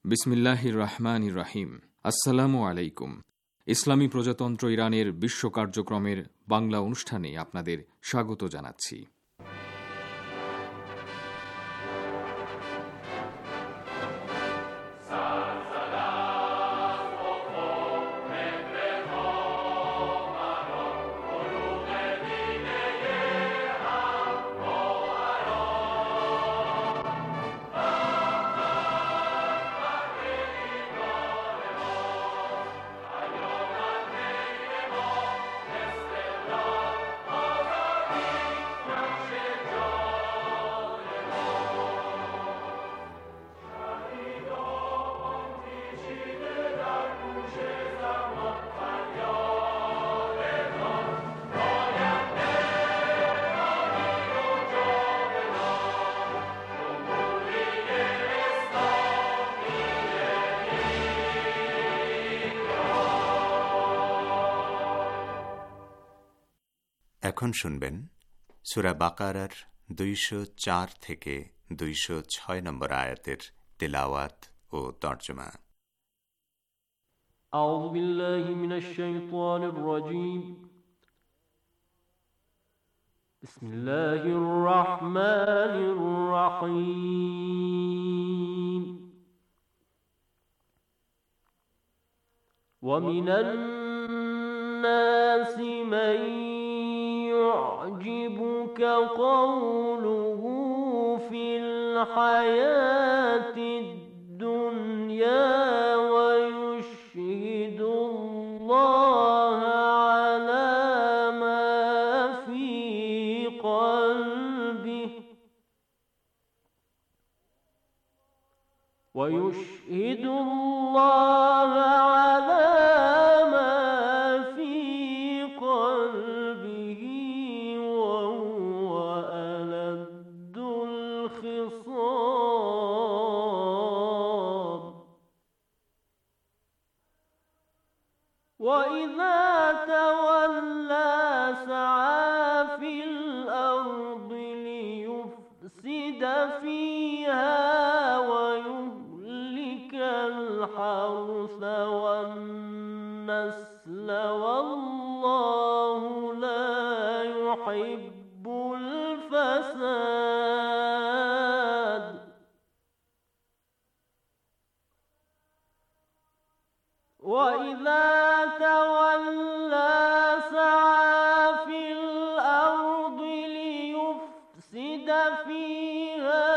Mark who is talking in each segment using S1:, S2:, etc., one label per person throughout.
S1: বিসমিল্লাহির রহমানির রহিম। আসসালামু আলাইকুম। ইসলামী প্রজাতন্ত্র ইরানের বিশ্ব কার্যক্রমের বাংলা অনুষ্ঠানে আপনাদের স্বাগত জানাচ্ছি।
S2: এখন শুনবেন সূরা বাকারার 204 থেকে 206 নম্বর আয়াতের তিলাওয়াত ও তরজমা।
S3: আউযু বিল্লাহি মিনাশ শাইতানির রাজীম। বিসমিল্লাহির রাহমানির রাহিম। ওয়া মিনান নাসি মান يعجبك قوله في الحياة الدنيا ويشهد الله على ما في قلبه ويشهد الله على وَإِذَا تَوَلَّى سَعَى فِي الْأَرْضِ لِيُفْسِدَ فِيهَا وَيُهْلِكَ الْحَرْثَ وَالنَّسْلَ وَاللَّهُ لَا يُحِبُّ الْفَسَادَ وَإِذَا تولى سعى في الأرض ليفسد فيها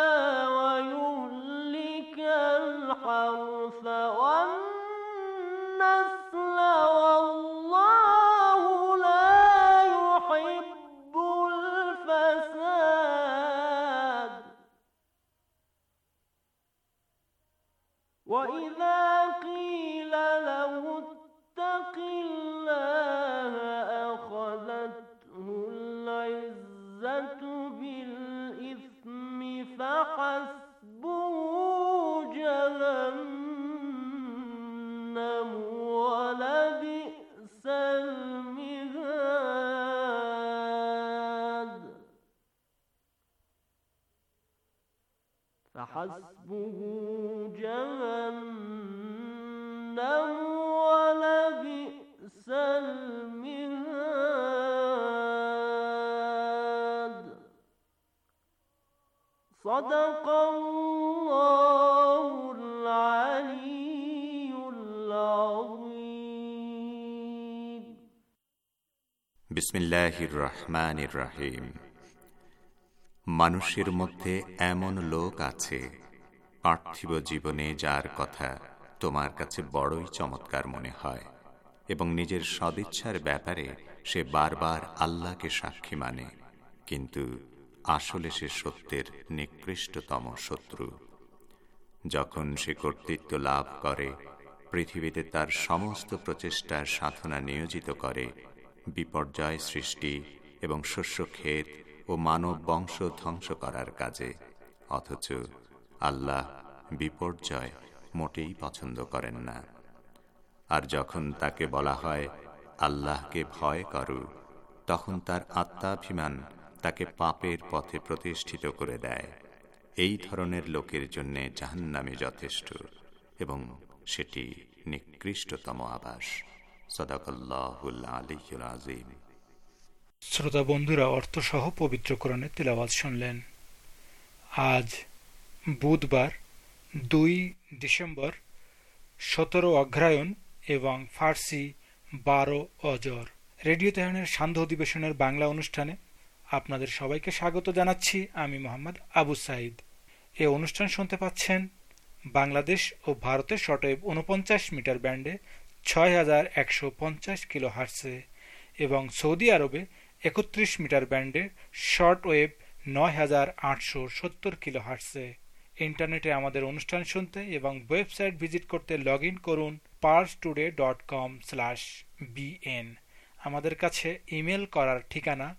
S3: ويهلك الحرث والنسل والله لا يحب الفساد وإذا قيل له اتق الله أخذته العزة بالإثم فحسبه جهنم ولبئس المهاد فحسبه جهنم ولبئس المهاد صدق الله العلي العظيم
S2: বিসমিল্লাহির রহমানির রহিম। মানুষের মধ্যে এমন লোক আছে পার্থিব জীবনে যার কথা তোমার কাছে বড়ই চমৎকার মনে হয় এবং নিজের সদিচ্ছার ব্যাপারে সে বারবার আল্লাহকে সাক্ষী মানে, কিন্তু আসলে সে সত্যের নিকৃষ্টতম শত্রু। যখন সে কর্তৃত্ব লাভ করে, পৃথিবীতে তার সমস্ত প্রচেষ্টার সাধনা নিয়োজিত করে বিপর্যয় সৃষ্টি এবং শস্যক্ষেত ও মানব বংশ ধ্বংস করার কাজে, অথচ আল্লাহ বিপর্যয় মোটেই পছন্দ করেন না। আর যখন তাকে বলা হয় আল্লাহকে ভয় করো, তখন তার আত্মাভিমান তাকে পাপের পথে প্রতিষ্ঠিত করে দেয়। এই ধরনের লোকের জন্য জাহান্নামে যথেষ্ট, এবং সেটি নিকৃষ্টতম আবাস। সাদাকাল্লাহুল আলিয়্যুল আযীম।
S4: শ্রোতা বন্ধুরা, অর্থসহ পবিত্র কোরআনের তিলাওয়াত শুনলেন। আজ বুধবার 2 ডিসেম্বর, 17 অগ্রহায়ণ এবং ফার্সি 12 অজর। রেডিও তেহরানের সান্ধ্য অধিবেশনের বাংলা অনুষ্ঠানে আপনাদের সবাইকে স্বাগত জানাচ্ছি। আমি মোহাম্মদ আবু সাইদ। এ অনুষ্ঠান শুনতে পাচ্ছেন বাংলাদেশ ও ভারতের শর্টওয়েভ 49 মিটার ব্যান্ডে 6150 কিলো হার্টসে এবং সৌদি আরবে 31 মিটার ব্যান্ডে শর্টওয়েভ 9870 কিলো হার্টসে। ইন্টারনেটে আমাদের অনুষ্ঠান শুনতে এবং ওয়েবসাইট ভিজিট করতে লগ ইন করুন parstoday.com/bn। আমাদের কাছে ইমেল করার ঠিকানা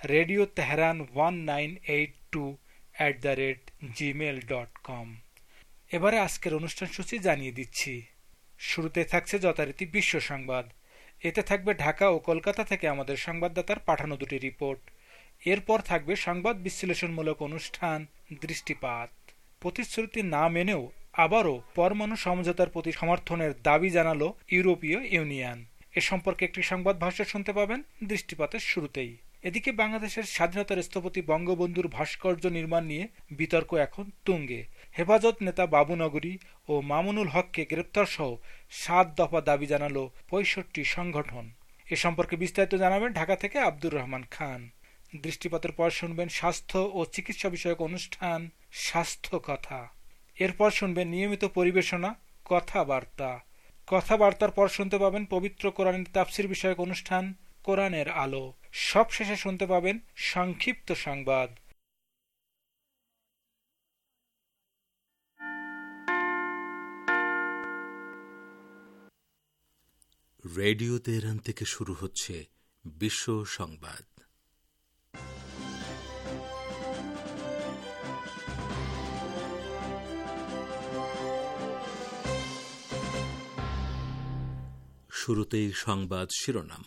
S4: radioteheran1982@gmail.com। এবারে আজকের অনুষ্ঠান সূচি জানিয়ে দিচ্ছি। শুরুতে থাকছে যথারীতি বিশ্ব সংবাদ। এতে থাকবে ঢাকা ও কলকাতা থেকে আমাদের সংবাদদাতার পাঠানো দুটি রিপোর্ট। এরপর থাকবে সংবাদ বিশ্লেষণমূলক অনুষ্ঠান দৃষ্টিপাত। প্রতিশ্রুতি না মেনেও আবারও পরমাণু সমঝোতার প্রতি সমর্থনের দাবি জানালো ইউরোপীয় ইউনিয়ন। এ সম্পর্কে একটি সংবাদ ভাষ্য শুনতে পাবেন দৃষ্টিপাতের শুরুতেই। এদিকে বাংলাদেশের স্বাধীনতার স্থপতি বঙ্গবন্ধুর ভাস্কর্য নির্মাণ নিয়ে বিতর্ক এখন তুঙ্গে। হেফাজত নেতা বাবুনগরী ও মামুনুল হককে গ্রেপ্তার সহ 7 দফা দাবি জানালো 65 সংগঠন। এ সম্পর্কে বিস্তারিত জানাবেন ঢাকা থেকে আব্দুর রহমান খান। দৃষ্টিপাতের পর শুনবেন স্বাস্থ্য ও চিকিৎসা বিষয়ক অনুষ্ঠান স্বাস্থ্য কথা। এরপর শুনবেন নিয়মিত পরিবেশনা কথাবার্তা। কথাবার্তার পর শুনতে পাবেন পবিত্র কোরআনের তাফসির বিষয়ক অনুষ্ঠান কোরআনের আলো। সব শেষে শুনতে পাবেন সংক্ষিপ্ত সংবাদ।
S5: রেডিও তেহরান থেকে শুরু হচ্ছে বিশ্ব সংবাদ। শুরুতেই সংবাদ শিরোনাম।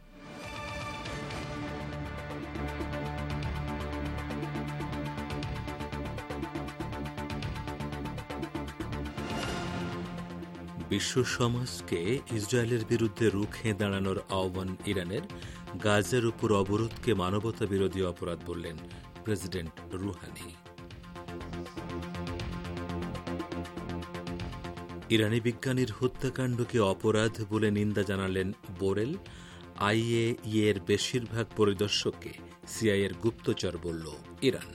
S5: বিশ্ব সমাজকে ইসরায়েলের বিরুদ্ধে রুখে দাঁড়ানোর আহ্বান ইরানের। গাজার উপর অবরোধকে মানবতা বিরোধী অপরাধ বললেন প্রেসিডেন্ট রুহানি। ইরানি বিজ্ঞানীর হত্যাকাণ্ডকে অপরাধ বলে নিন্দা জানালেন বোরেল। আইএইএ এর বেশিরভাগ পরিদর্শককে সিআইএর গুপ্তচর বলল ইরান।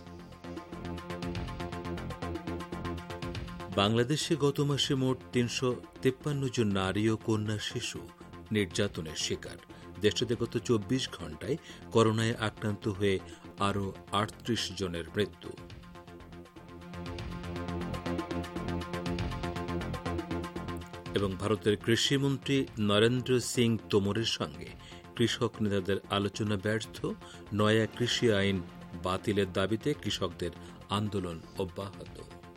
S5: বাংলাদেশে গত মাসে মোট 353 জন নারী ও কন্যা শিশু নির্যাতনের শিকার। দেশটিতে গত 24 ঘণ্টায় করোনায় আক্রান্ত হয়ে আরও 38 জনের মৃত্যু। এবং ভারতের কৃষিমন্ত্রী নরেন্দ্র সিং তোমরের সঙ্গে কৃষক নেতাদের আলোচনা ব্যর্থ। নয়া কৃষি আইন বাতিলের দাবিতে কৃষকদের আন্দোলন অব্যাহত।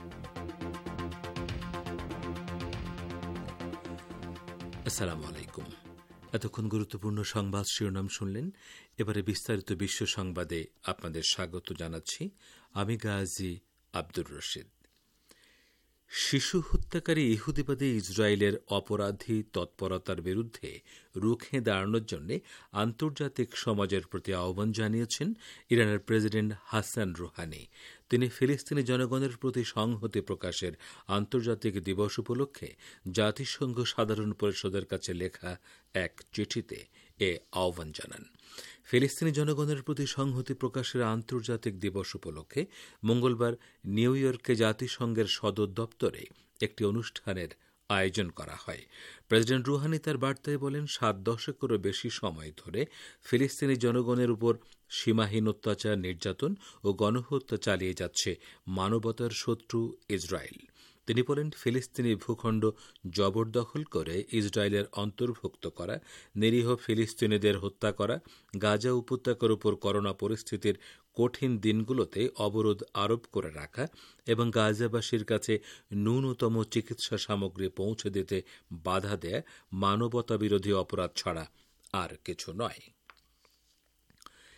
S5: আসসালামু আলাইকুম। এতক্ষণ গুরুত্বপূর্ণ সংবাদ শিরোনাম শুনলেন। এবারে বিস্তারিত বিশ্ব সংবাদে আপনাদের স্বাগত জানাচ্ছি। আমি গাজী আব্দুর রশিদ। শিশু হত্যাকারী ইহুদিবাদী ইসরায়েলের অপরাধী তৎপরতার বিরুদ্ধে রুখে দাঁড়ানোর জন্য আন্তর্জাতিক সমাজের প্রতি আহ্বান জানিয়েছেন ইরানের প্রেসিডেন্ট হাসান রুহানি। তিনি ফিলিস্তিনি জনগণের প্রতি সংহতি প্রকাশের আন্তর্জাতিক দিবস উপলক্ষে জাতিসংঘ সাধারণ পরিষদের কাছে লেখা এক চিঠিতে এ আহ্বান জানান। ফিলিস্তিনি জনগণের প্রতি সংহতি প্রকাশের আন্তর্জাতিক দিবস উপলক্ষে মঙ্গলবার নিউ ইয়র্কে জাতিসংঘের সদর দপ্তরে একটি অনুষ্ঠানের আয়োজন করা হয়। প্রেসিডেন্ট রুহানি তার বার্তায় বলেন, 7 দশকেরও বেশি সময় ধরে ফিলিস্তিনি জনগণের উপর সীমাহীন অত্যাচার, নির্যাতন ও গণহত্যা চালিয়ে যাচ্ছে মানবতার শত্রু ইসরায়েল। তিনি বলেন, ফিলিস্তিনি ভূখণ্ড জবরদখল করে ইসরায়েলের অন্তর্ভুক্ত করা, নিরীহ ফিলিস্তিনিদের হত্যা করা, গাজা উপত্যকার উপর করোনা পরিস্থিতির কঠিন দিনগুলোতে অবরোধ আরোপ করে রাখা এবং গাজাবাসীর কাছে ন্যূনতম চিকিৎসা সামগ্রী পৌঁছে দিতে বাধা দেয়া মানবতা বিরোধী অপরাধ ছাড়া আর কিছু নয়।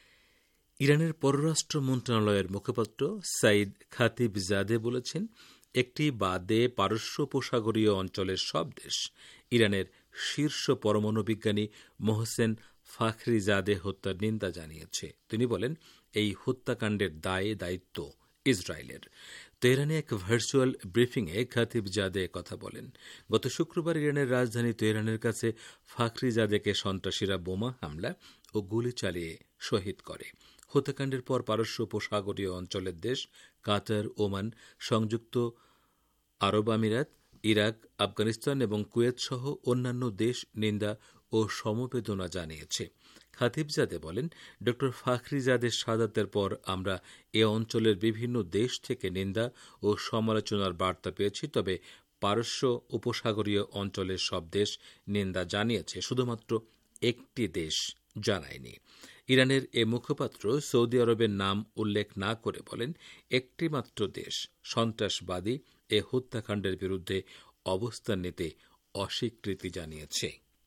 S5: ইরানের পররাষ্ট্র মন্ত্রণালয়ের মুখপাত্র সাইদ খাতিবজাদে বলেছেন, একটি বাদে পারস্য উপসাগরীয় অঞ্চলের সব দেশ ইরানের শীর্ষ পরমাণু বিজ্ঞানী মোহসেন ফাখরিজাদে হত্যার নিন্দা জানিয়েছে। তিনি বলেন, এই হত্যাকাণ্ডের দায়িত্ব ইসরায়েলের। তেহরানে এক ভার্চুয়াল ব্রিফিংয়ে খাতিবজাদে কথা বলেন। গত শুক্রবার ইরানের রাজধানী তেহরানের কাছে ফাখরিজাদেকে সন্ত্রাসীরা বোমা হামলা ও গুলি চালিয়ে শহীদ করে। হত্যাকাণ্ডের পর পারস্য উপসাগরীয় অঞ্চলের দেশ কাতার, ওমান, সংযুক্ত আরব আমিরাত, ইরাক, আফগানিস্তান এবং কুয়েত সহ অন্যান্য দেশ নিন্দা ও সমবেদনা জানিয়েছে। খাতিবজাদে বলেন, ড ফাখরিজাদের শাহাদাতের পর আমরা এ অঞ্চলের বিভিন্ন দেশ থেকে নিন্দা ও সমালোচনার বার্তা পেয়েছি, তবে পারস্য উপসাগরীয় অঞ্চলের সব দেশ নিন্দা জানিয়েছে, শুধুমাত্র একটি দেশ জানায়নি। ইরানের এ মুখপাত্র সৌদি আরবের নাম উল্লেখ না করে বলেন, একটিমাত্র দেশ সন্ত্রাসবাদী এ হত্যাকাণ্ডের বিরুদ্ধে অবস্থান নিতে অস্বীকৃতি জানিয়েছে।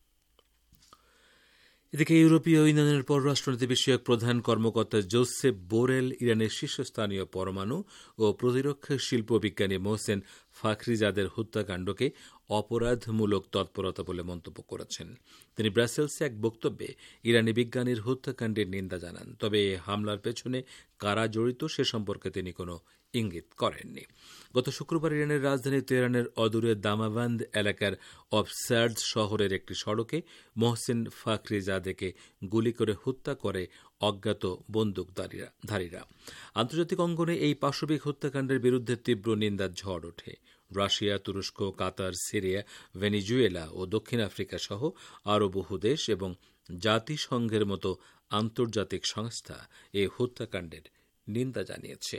S5: এদিকে ইউরোপীয় ইউনিয়নের পররাষ্ট্রনীতি বিষয়ক প্রধান কর্মকর্তা জোসেফ বোরেল ইরানের শীর্ষস্থানীয় পরমাণু ও প্রতিরক্ষা শিল্প বিজ্ঞানী মোহসেন ফাখরিজাদের হত্যাকাণ্ডকে অপরাধমূলক তৎপরতা বলে মন্তব্য করেছেন। তিনি ব্রাসেলসে এক বক্তব্যে ইরানি বিজ্ঞানীর হত্যাকাণ্ডের নিন্দা জানান, তবে এই হামলার পেছনে কারা জড়িত সে সম্পর্কে তিনি কোনো ইঙ্গিত করেননি। গত শুক্রবার ইরানের রাজধানী তেহরানের অদূরে দামাবান্দ এলাকার অবসার্জ শহরের একটি সড়কে মোহসেন ফাখরিজাদেকে গুলি করে হত্যা করে অজ্ঞাত বন্দুকধারীরা। আন্তর্জাতিক অঙ্গনে এই পাশবিক হত্যাকাণ্ডের বিরুদ্ধে তীব্র নিন্দার ঝড় ওঠে। রাশিয়া, তুরস্ক, কাতার, সিরিয়া, ভেনিজুয়েলা ও দক্ষিণ আফ্রিকা সহ আরও বহু দেশ এবং জাতিসংঘের মতো আন্তর্জাতিক সংস্থা এই হত্যাকাণ্ডের নিন্দা জানিয়েছে।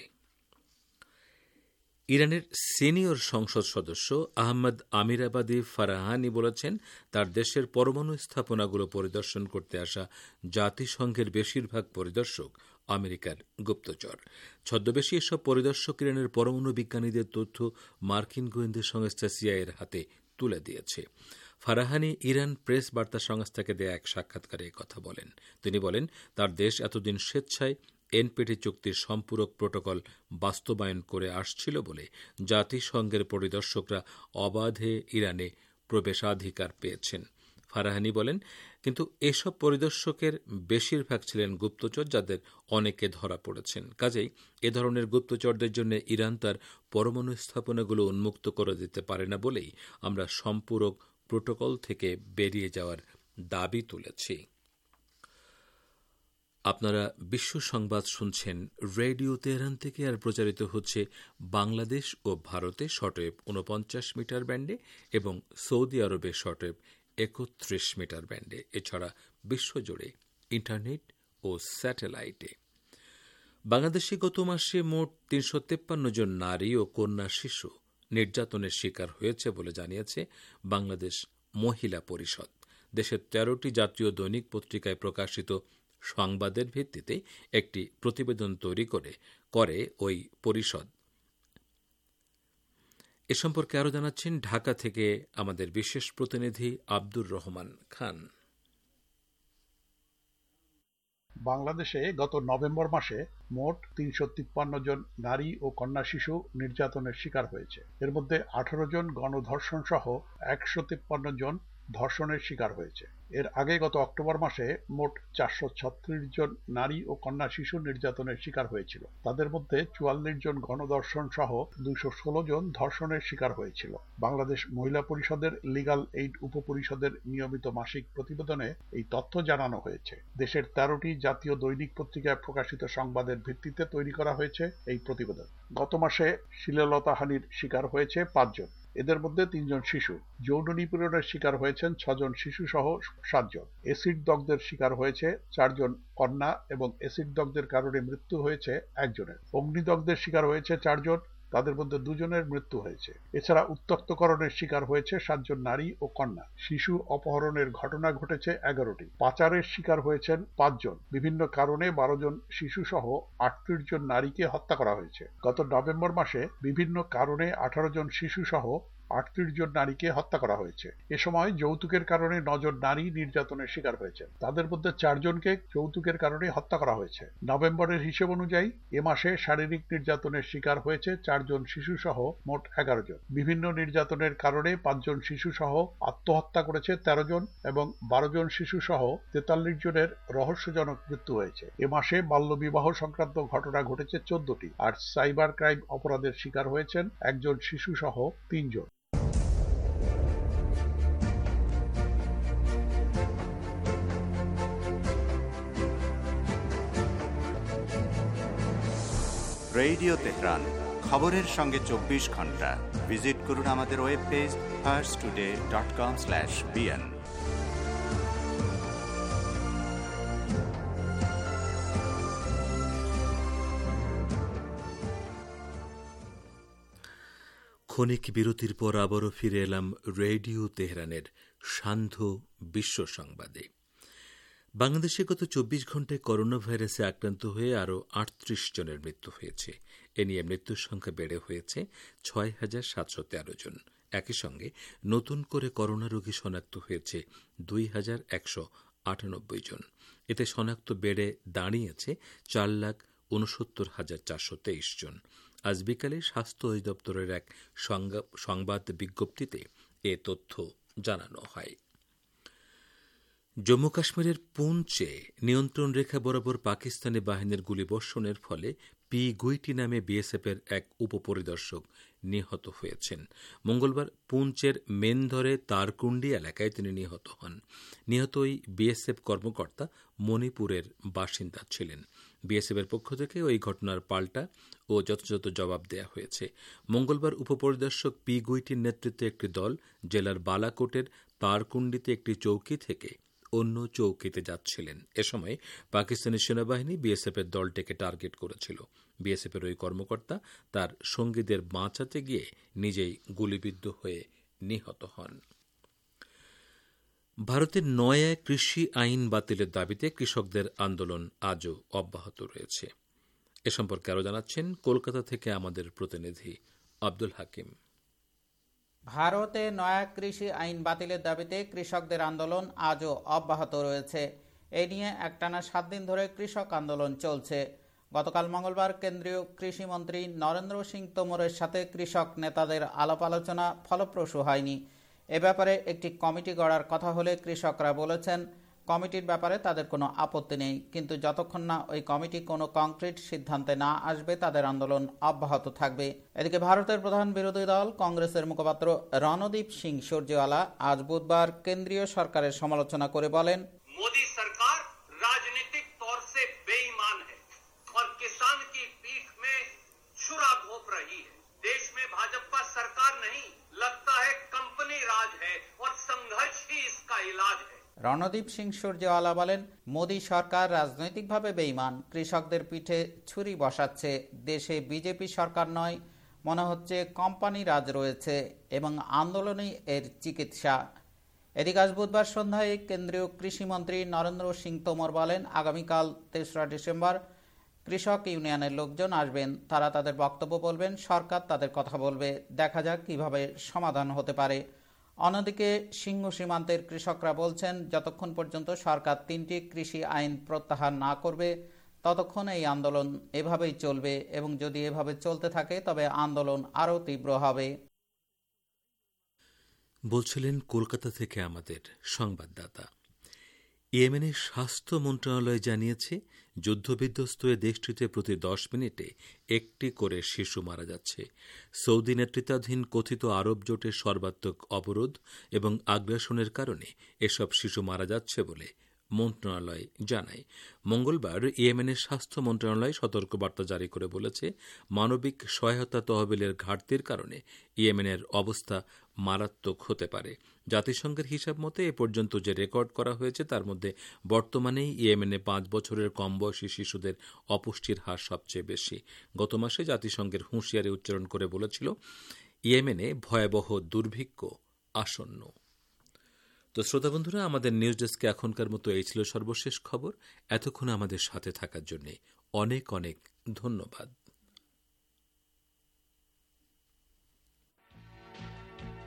S5: ইরানের সিনিয়র সংসদ সদস্য আহমদ আমিরাবাদী ফারাহানি বলেছেন, তার দেশের পরমাণু স্থাপনাগুলো পরিদর্শন করতে আসা জাতিসংঘের বেশিরভাগ পরিদর্শক আমেরিকার গুপ্তচর। ছদ্মবেশী এসব পরিদর্শক ইরানের পরমাণু বিজ্ঞানীদের তথ্য মার্কিন গোয়েন্দা সংস্থা সিআইএর হাতে তুলে দিয়েছে। ফারাহানি ইরান প্রেস বার্তা সংস্থাকে দেয়া এক সাক্ষাৎকারে কথা বলেন। তিনি বলেন, তার দেশ এতদিন স্বেচ্ছায় এনপিটি চুক্তির সম্পূরক প্রোটোকল বাস্তবায়ন করে আসছিল বলে জাতিসংঘের পরিদর্শকরা অবাধে ইরানে প্রবেশাধিকার পেয়েছেন। ফারাহানি বলেন, কিন্তু এসব পরিদর্শকের বেশিরভাগ ছিলেন গুপ্তচর, যাদের অনেকে ধরা পড়েছেন। কাজেই এ ধরনের গুপ্তচরদের জন্য ইরান তার পরমাণু স্থাপনাগুলো উন্মুক্ত করে দিতে পারে না বলেই আমরা সম্পূরক প্রোটোকল থেকে বেরিয়ে যাওয়ার দাবি তুলেছি। আপনারা বিশ্ব সংবাদ শুনছেন রেডিও তেহরান থেকে, আর প্রচারিত হচ্ছে বাংলাদেশ ও ভারতে শর্টওয়েভ 49 মিটার ব্যান্ডে এবং সৌদি আরবে শর্টওয়েভ 31 মিটার ব্যান্ডে, এছাড়া বিশ্বজুড়ে ইন্টারনেট ও স্যাটেলাইটে। বাংলাদেশে গত মাসে মোট 353 জন নারী ও কন্যা শিশু নির্যাতনের শিকার হয়েছে বলে জানিয়েছে বাংলাদেশ মহিলা পরিষদ। দেশের 13টি জাতীয় দৈনিক পত্রিকায় প্রকাশিত সংবাদের ভিত্তিতে একটি প্রতিবেদন তৈরি করে ওই পরিষদ। এ সম্পর্কে আরও জানাচ্ছেন ঢাকা থেকে আমাদের বিশেষ প্রতিনিধি আব্দুর রহমান খান।
S6: বাংলাদেশে গত নভেম্বর মাসে মোট 353 জন নারী ও কন্যা শিশু নির্যাতনের শিকার হয়েছে। এর মধ্যে 18 জন গণধর্ষণ সহ 153 জন ধর্ষণের শিকার হয়েছে। এর আগে গত অক্টোবর মাসে মোট 436 জন নারী ও কন্যা শিশু নির্যাতনের শিকার হয়েছিল। তাদের মধ্যে 44 জন গণধর্ষণ সহ 216 জন ধর্ষণের শিকার হয়েছিল। বাংলাদেশ মহিলা পরিষদের লিগ্যাল এইড উপপরিষদের নিয়মিত মাসিক প্রতিবেদনে এই তথ্য জানানো হয়েছে। দেশের 13টি জাতীয় দৈনিক পত্রিকায় প্রকাশিত সংবাদের ভিত্তিতে তৈরি করা হয়েছে এই প্রতিবেদন। গত মাসে শ্লীলতাহানির শিকার হয়েছে 5 জন। এদের মধ্যে 3 জন শিশু। যৌন নিপীড়নের শিকার হয়েছেন 6 জন শিশু সহ 7 জন। এসিড দগ্ধের শিকার হয়েছে 4 জন কন্যা এবং এসিড দগ্ধের কারণে মৃত্যু হয়েছে 1 জনের। অগ্নিদগ্ধের শিকার হয়েছে 4 জন, তাদের মধ্যে 2 জনের মৃত্যু হয়েছে। এছাড়া উত্ত্যক্তকরণের শিকার হয়েছে 7 জন নারী ও কন্যা। শিশু অপহরণের ঘটনা ঘটেছে 11টি। পাচারের শিকার হয়েছেন 5 জন। বিভিন্ন কারণে 12 জন শিশু সহ 38 জন নারীকে হত্যা করা হয়েছে। গত নভেম্বর মাসে বিভিন্ন কারণে 18 জন শিশু সহ 38 জন নারীকে হত্যা করা হয়েছে। এ সময় যৌতুকের কারণে 9 জন নারী নির্যাতনের শিকার হয়েছেন। তাদের মধ্যে 4 জনকে যৌতুকের কারণে হত্যা করা হয়েছে। নভেম্বরের হিসেব অনুযায়ী এ মাসে শারীরিক নির্যাতনের শিকার হয়েছে 4 জন শিশু সহ মোট 11 জন। বিভিন্ন নির্যাতনের কারণে 5 জন শিশু সহ আত্মহত্যা করেছে 13 জন এবং 12 জন শিশু সহ 43 জনের রহস্যজনক মৃত্যু হয়েছে। এ মাসে বাল্যবিবাহ সংক্রান্ত ঘটনা ঘটেছে 14টি, আর সাইবার ক্রাইম অপরাধের শিকার হয়েছেন 1 জন শিশু সহ 3 জন।
S2: রেডিও তেহরান, খবরের সঙ্গে 24 ঘন্টা। ভিজিট করুন আমাদের ওয়েব পেজ farstoday.com/bn।
S5: ক্ষণিক বিরতির পর আবারও ফিরে এলাম রেডিও তেহরানের সান্ধ্য বিশ্ব সংবাদে। বাংলাদেশে গত 24 ঘণ্টায় করোনা ভাইরাসে আক্রান্ত হয়ে আরও 38 জনের মৃত্যু হয়েছে। এ নিয়ে মৃত্যুর সংখ্যা বেড়ে হয়েছে 6,713 জন। একই সঙ্গে নতুন করে করোনা রোগী শনাক্ত হয়েছে 2,198 জন। এতে শনাক্ত বেড়ে দাঁড়িয়েছে 4,69,423 জন। আজ বিকালে স্বাস্থ্য অধিদপ্তরের এক সংবাদ বিজ্ঞপ্তিতে এ তথ্য জানানো হয়। জম্মু কাশ্মীরের পুঞ্চে নিয়ন্ত্রণ রেখা বরাবর পাকিস্তানি বাহিনীর গুলিবর্ষণের ফলে পি-গুইটি নামে বিএসএফের এক উপপরিদর্শক নিহত হয়েছেন। মঙ্গলবার পুঞ্চের মেনধরে তারকুন্ডি এলাকায় তিনি নিহত হন। নিহত ওই বিএসএফ কর্মকর্তা মণিপুরের বাসিন্দা ছিলেন। বিএসএফের পক্ষ থেকে ওই ঘটনার পাল্টা ও যথাযথ জবাব দেয়া হয়েছে। মঙ্গলবার উপপরিদর্শক পি-গুইটির নেতৃত্বে একটি দল জেলার বালাকোটের তারকুন্ডিতে একটি চৌকি থেকে অন্য চৌকিতে যাচ্ছিলেন। এ সময় পাকিস্তানি সেনাবাহিনী বিএসএফের দলটিকে টার্গেট করেছিল। বিএসএফের ওই কর্মকর্তা তার সঙ্গীদের বাঁচাতে গিয়ে নিজেই গুলিবিদ্ধ হয়ে নিহত হন। ভারতের নয়া কৃষি আইন বাতিলের দাবিতে কৃষকদের আন্দোলন আজও অব্যাহত রয়েছে। এ সম্পর্কে আরও জানাচ্ছেন কলকাতা থেকে আমাদের প্রতিনিধি আব্দুল হাকিম।
S7: ভারতে নয়া কৃষি আইন বাতিলের দাবিতে কৃষকদের আন্দোলন আজও অব্যাহত রয়েছে। এ নিয়ে একটানা 7 দিন ধরে কৃষক আন্দোলন চলছে। গতকাল মঙ্গলবার কেন্দ্রীয় কৃষিমন্ত্রী নরেন্দ্র সিং তোমরের সাথে কৃষক নেতাদের আলাপ আলোচনা ফলপ্রসূ হয়নি। এ ব্যাপারে একটি কমিটি গড়ার কথা হলে কৃষকরা বলেছেন কমিটির ব্যাপারে তাদের কোনো আপত্তি নেই, কিন্তু যতক্ষণ না ওই কমিটি কোনো কংক্রিট সিদ্ধান্তে না আসবে তাদের আন্দোলন অব্যাহত থাকবে। এদিকে ভারতের প্রধান বিরোধী দল কংগ্রেসের মুখপাত্র রণদীপ সিং সুরজেওয়ালা আজ বুধবার কেন্দ্রীয় সরকারের সমালোচনা করে বলেন,
S8: मोदी सरकार राजनीतिक तौर से बेईमान है और किसान की पीठ में छुरा घोंप रही है। देश में भाजपा सरकार नहीं, लगता है कंपनी राज है और संघर्ष ही इसका इलाज है।
S7: রণদীপ সিং সুরজেওয়ালা বলেন, মোদী সরকার রাজনৈতিকভাবে বেঈমান, কৃষকদের পিঠে ছুরি বসাচ্ছে। দেশে বিজেপি সরকার নয়, মনে হচ্ছে কোম্পানি রাজ রয়েছে এবং আন্দোলনই এর চিকিৎসা। এদিকে আজ বুধবার সন্ধ্যায় কেন্দ্রীয় কৃষিমন্ত্রী নরেন্দ্র সিং তোমর বলেন, আগামীকাল 3রা ডিসেম্বর কৃষক ইউনিয়নের লোকজন আসবেন, তারা তাদের বক্তব্য বলবেন, সরকার তাদের কথা বলবে, দেখা যাক কিভাবে সমাধান হতে পারে। অন্যদিকে সিংহ সীমান্তের কৃষকরা বলছেন, যতক্ষণ পর্যন্ত সরকার 3টি কৃষি আইন প্রত্যাহার না করবে ততক্ষণ এই আন্দোলন এভাবেই চলবে এবং যদি এভাবে চলতে থাকে তবে আন্দোলন আরও তীব্র হবে।
S5: বলছিলেন কলকাতা থেকে আমাদের সংবাদদাতা। ইয়েমেনের স্বাস্থ্য মন্ত্রণালয় জানিয়েছে যুদ্ধবিধ্বস্ত এ দেশটিতে প্রতি 10 মিনিটে একটি করে শিশু মারা যাচ্ছে। সৌদি নেতৃত্বাধীন কথিত আরব জোটের সর্বাত্মক অবরোধ এবং আগ্রাসনের কারণে এসব শিশু মারা যাচ্ছে বলে মন্ত্রণালয় জানায়। মঙ্গলবার ইয়েমেনের স্বাস্থ্য মন্ত্রণালয় সতর্কবার্তা জারি করে বলেছে, মানবিক সহায়তা তহবিলের ঘাটতির কারণে ইয়েমেনের অবস্থা মারাত্মক হতে পারে। জাতিসংঘের হিসাব মতে এ পর্যন্ত যে রেকর্ড করা হয়েছে তার মধ্যে বর্তমানেই ইয়েমেনে 5 বছরের কম বয়সী শিশুদের অপুষ্টির হার সবচেয়ে বেশি। গত মাসে জাতিসংঘের হুঁশিয়ারি উচ্চারণ করে বলেছিল, ইয়েমেনে ভয়াবহ দুর্ভিক্ষ আসন্ন। তো শ্রোতা বন্ধুরা, আমাদের নিউজ ডেস্কে এখনকার মতো এই ছিল সর্বশেষ খবর। এতক্ষণ আমাদের সাথে থাকার জন্য অনেক অনেক ধন্যবাদ।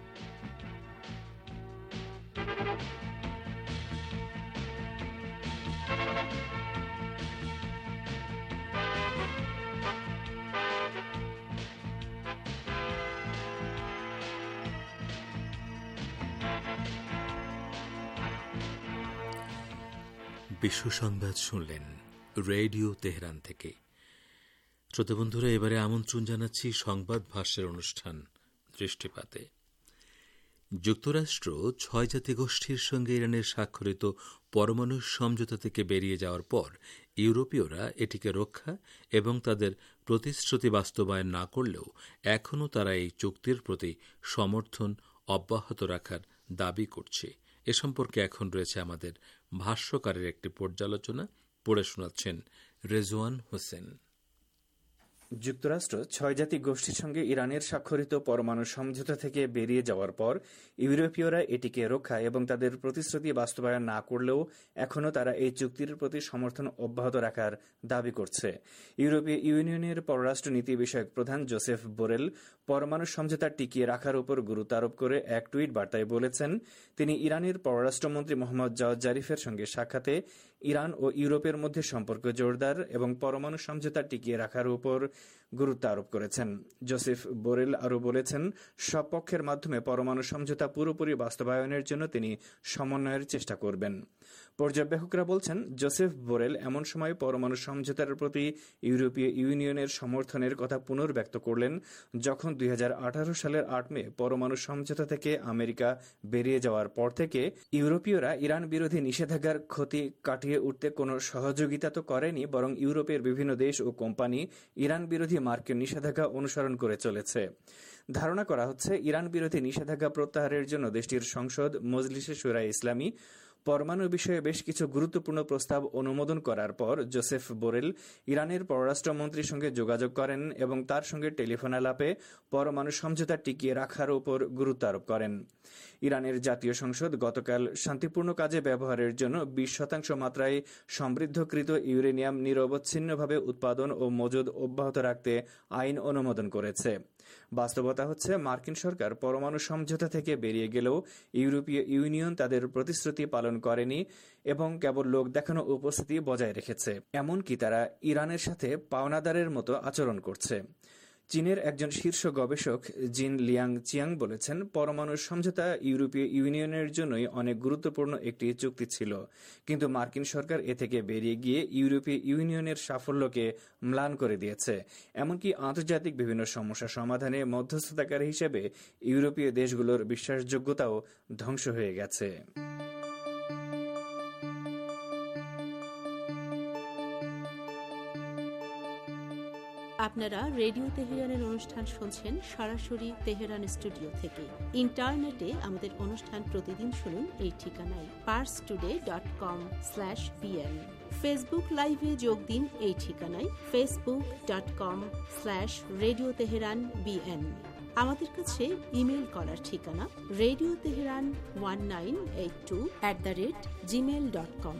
S5: বিশ্ব সংবাদ শুনলেন রেডিও তেহরান থেকে। শ্রোতা বন্ধুরা, এবারে আমন্ত্রণ জানাচ্ছি সংবাদ ভাষ্যের অনুষ্ঠান দৃষ্টিপাতে। যুক্তরাষ্ট্র 6 জাতি গোষ্ঠীর সঙ্গে ইরানের স্বাক্ষরিত পরমাণু সমঝোতা থেকে বেরিয়ে যাওয়ার পর ইউরোপীয়রা এটিকে রক্ষা এবং তাদের প্রতিশ্রুতি বাস্তবায়ন না করলেও এখনও তারা এই চুক্তির প্রতি সমর্থন অব্যাহত রাখার দাবি করছে। এ সম্পর্কে এখন রয়েছে আমাদের ভাষ্যকারের একটি পর্যালোচনা, পড়ে শোনাচ্ছেন রেজওয়ান হোসেন।
S9: যুক্তরাষ্ট্র 6 জাতি গোষ্ঠীর সঙ্গে ইরানের স্বাক্ষরিত পরমাণু সমঝোতা থেকে বেরিয়ে যাওয়ার পর ইউরোপীয়রা এটিকে রক্ষা এবং তাদের প্রতিশ্রুতি বাস্তবায়ন না করলেও এখনও তারা এই চুক্তির প্রতি সমর্থন অব্যাহত রাখার দাবি করছে। ইউরোপীয় ইউনিয়নের পররাষ্ট্র নীতি বিষয়ক প্রধান জোসেফ বোরেল পরমাণু সমঝোতা টিকিয়ে রাখার উপর গুরুত্ব আরোপ করে এক টুইট বার্তায় বলেছেন, তিনি ইরানের পররাষ্ট্রমন্ত্রী মোহাম্মদ জাওয়াদ জারিফের সঙ্গে সাক্ষাতে ইরান ও ইউরোপের মধ্যে সম্পর্ক জোরদার এবং পরমাণু সমঝোতা টিকিয়ে রাখার উপর গুরুত্ব আরোপ করেছেন। জোসেফ বোরেল আরও বলেছেন, সব পক্ষের মাধ্যমে পরমাণু সমঝোতা পুরোপুরি বাস্তবায়নের জন্য তিনি সমন্বয়ের চেষ্টা করবেন। পর্যবেক্ষকরা বলছেন, জোসেফ বোরেল এমন সময় পরমাণু সমঝোতার প্রতি ইউরোপীয় ইউনিয়নের সমর্থনের কথা পুনর্ব্যক্ত করলেন যখন 2018 সালের 8 মে পরমাণু সমঝোতা থেকে আমেরিকা বেরিয়ে যাওয়ার পর থেকে ইউরোপীয়রা ইরান বিরোধী নিষেধাজ্ঞার ক্ষতি কাটিয়ে উঠতে কোনো সহযোগিতা তো করেনি, বরং ইউরোপের বিভিন্ন দেশ ও কোম্পানি ইরান বিরোধী মার্কিন নিষেধাজ্ঞা অনুসরণ করে চলেছে। ধারণা করা হচ্ছে, ইরান বিরোধী নিষেধাজ্ঞা প্রত্যাহারের জন্য দেশটির সংসদ মজলিসে শুরায়ে ইসলামী পরমাণু বিষয়ে বেশ কিছু গুরুত্বপূর্ণ প্রস্তাব অনুমোদন করার পর জোসেফ বোরেল ইরানের পররাষ্ট্রমন্ত্রীর সঙ্গে যোগাযোগ করেন এবং তার সঙ্গে টেলিফোন আলাপে পরমাণু সমঝোতা টিকিয়ে রাখার উপর গুরুত্ব আরোপ করেন। ইরানের জাতীয় সংসদ গতকাল শান্তিপূর্ণ কাজে ব্যবহারের জন্য 20% মাত্রায় সমৃদ্ধকৃত ইউরেনিয়াম নিরবচ্ছিন্নভাবে উৎপাদন ও মজুদ অব্যাহত রাখতে আইন অনুমোদন করেছে। বাস্তবতা হচ্ছে, মার্কিন সরকার পরমাণু সমঝোতা থেকে বেরিয়ে গেলেও ইউরোপীয় ইউনিয়ন তাদের প্রতিশ্রুতি পালন করেনি এবং কেবল লোক দেখানো উপস্থিতি বজায় রেখেছে। এমনকি তারা ইরানের সাথে পাওনাদারের মতো আচরণ করছে। চীনের একজন শীর্ষ গবেষক জিন লিয়াং চিয়াং বলেছেন, পরমাণু সমঝোতা ইউরোপীয় ইউনিয়নের জন্যই অনেক গুরুত্বপূর্ণ একটি চুক্তি ছিল, কিন্তু মার্কিন সরকার এ থেকে বেরিয়ে গিয়ে ইউরোপীয় ইউনিয়নের সাফল্যকে ম্লান করে দিয়েছে। এমনকি আন্তর্জাতিক বিভিন্ন সমস্যা সমাধানে মধ্যস্থতাকারী হিসেবে ইউরোপীয় দেশগুলোর বিশ্বাসযোগ্যতাও ধ্বংস হয়ে গেছে।
S10: আপনারা রেডিও তেহরানের অনুষ্ঠান শুনছেন সরাসরি তেহরান স্টুডিও থেকে। ইন্টারনেটে আমাদের অনুষ্ঠান প্রতিদিন শুনুন এই ঠিকানায় parstoday.com/pn। ফেসবুক লাইভে যোগ দিন এই ঠিকানায় facebook.com/radio teheran bn। আমাদের কাছে ইমেল করার ঠিকানা radioteheran1982@gmail.com।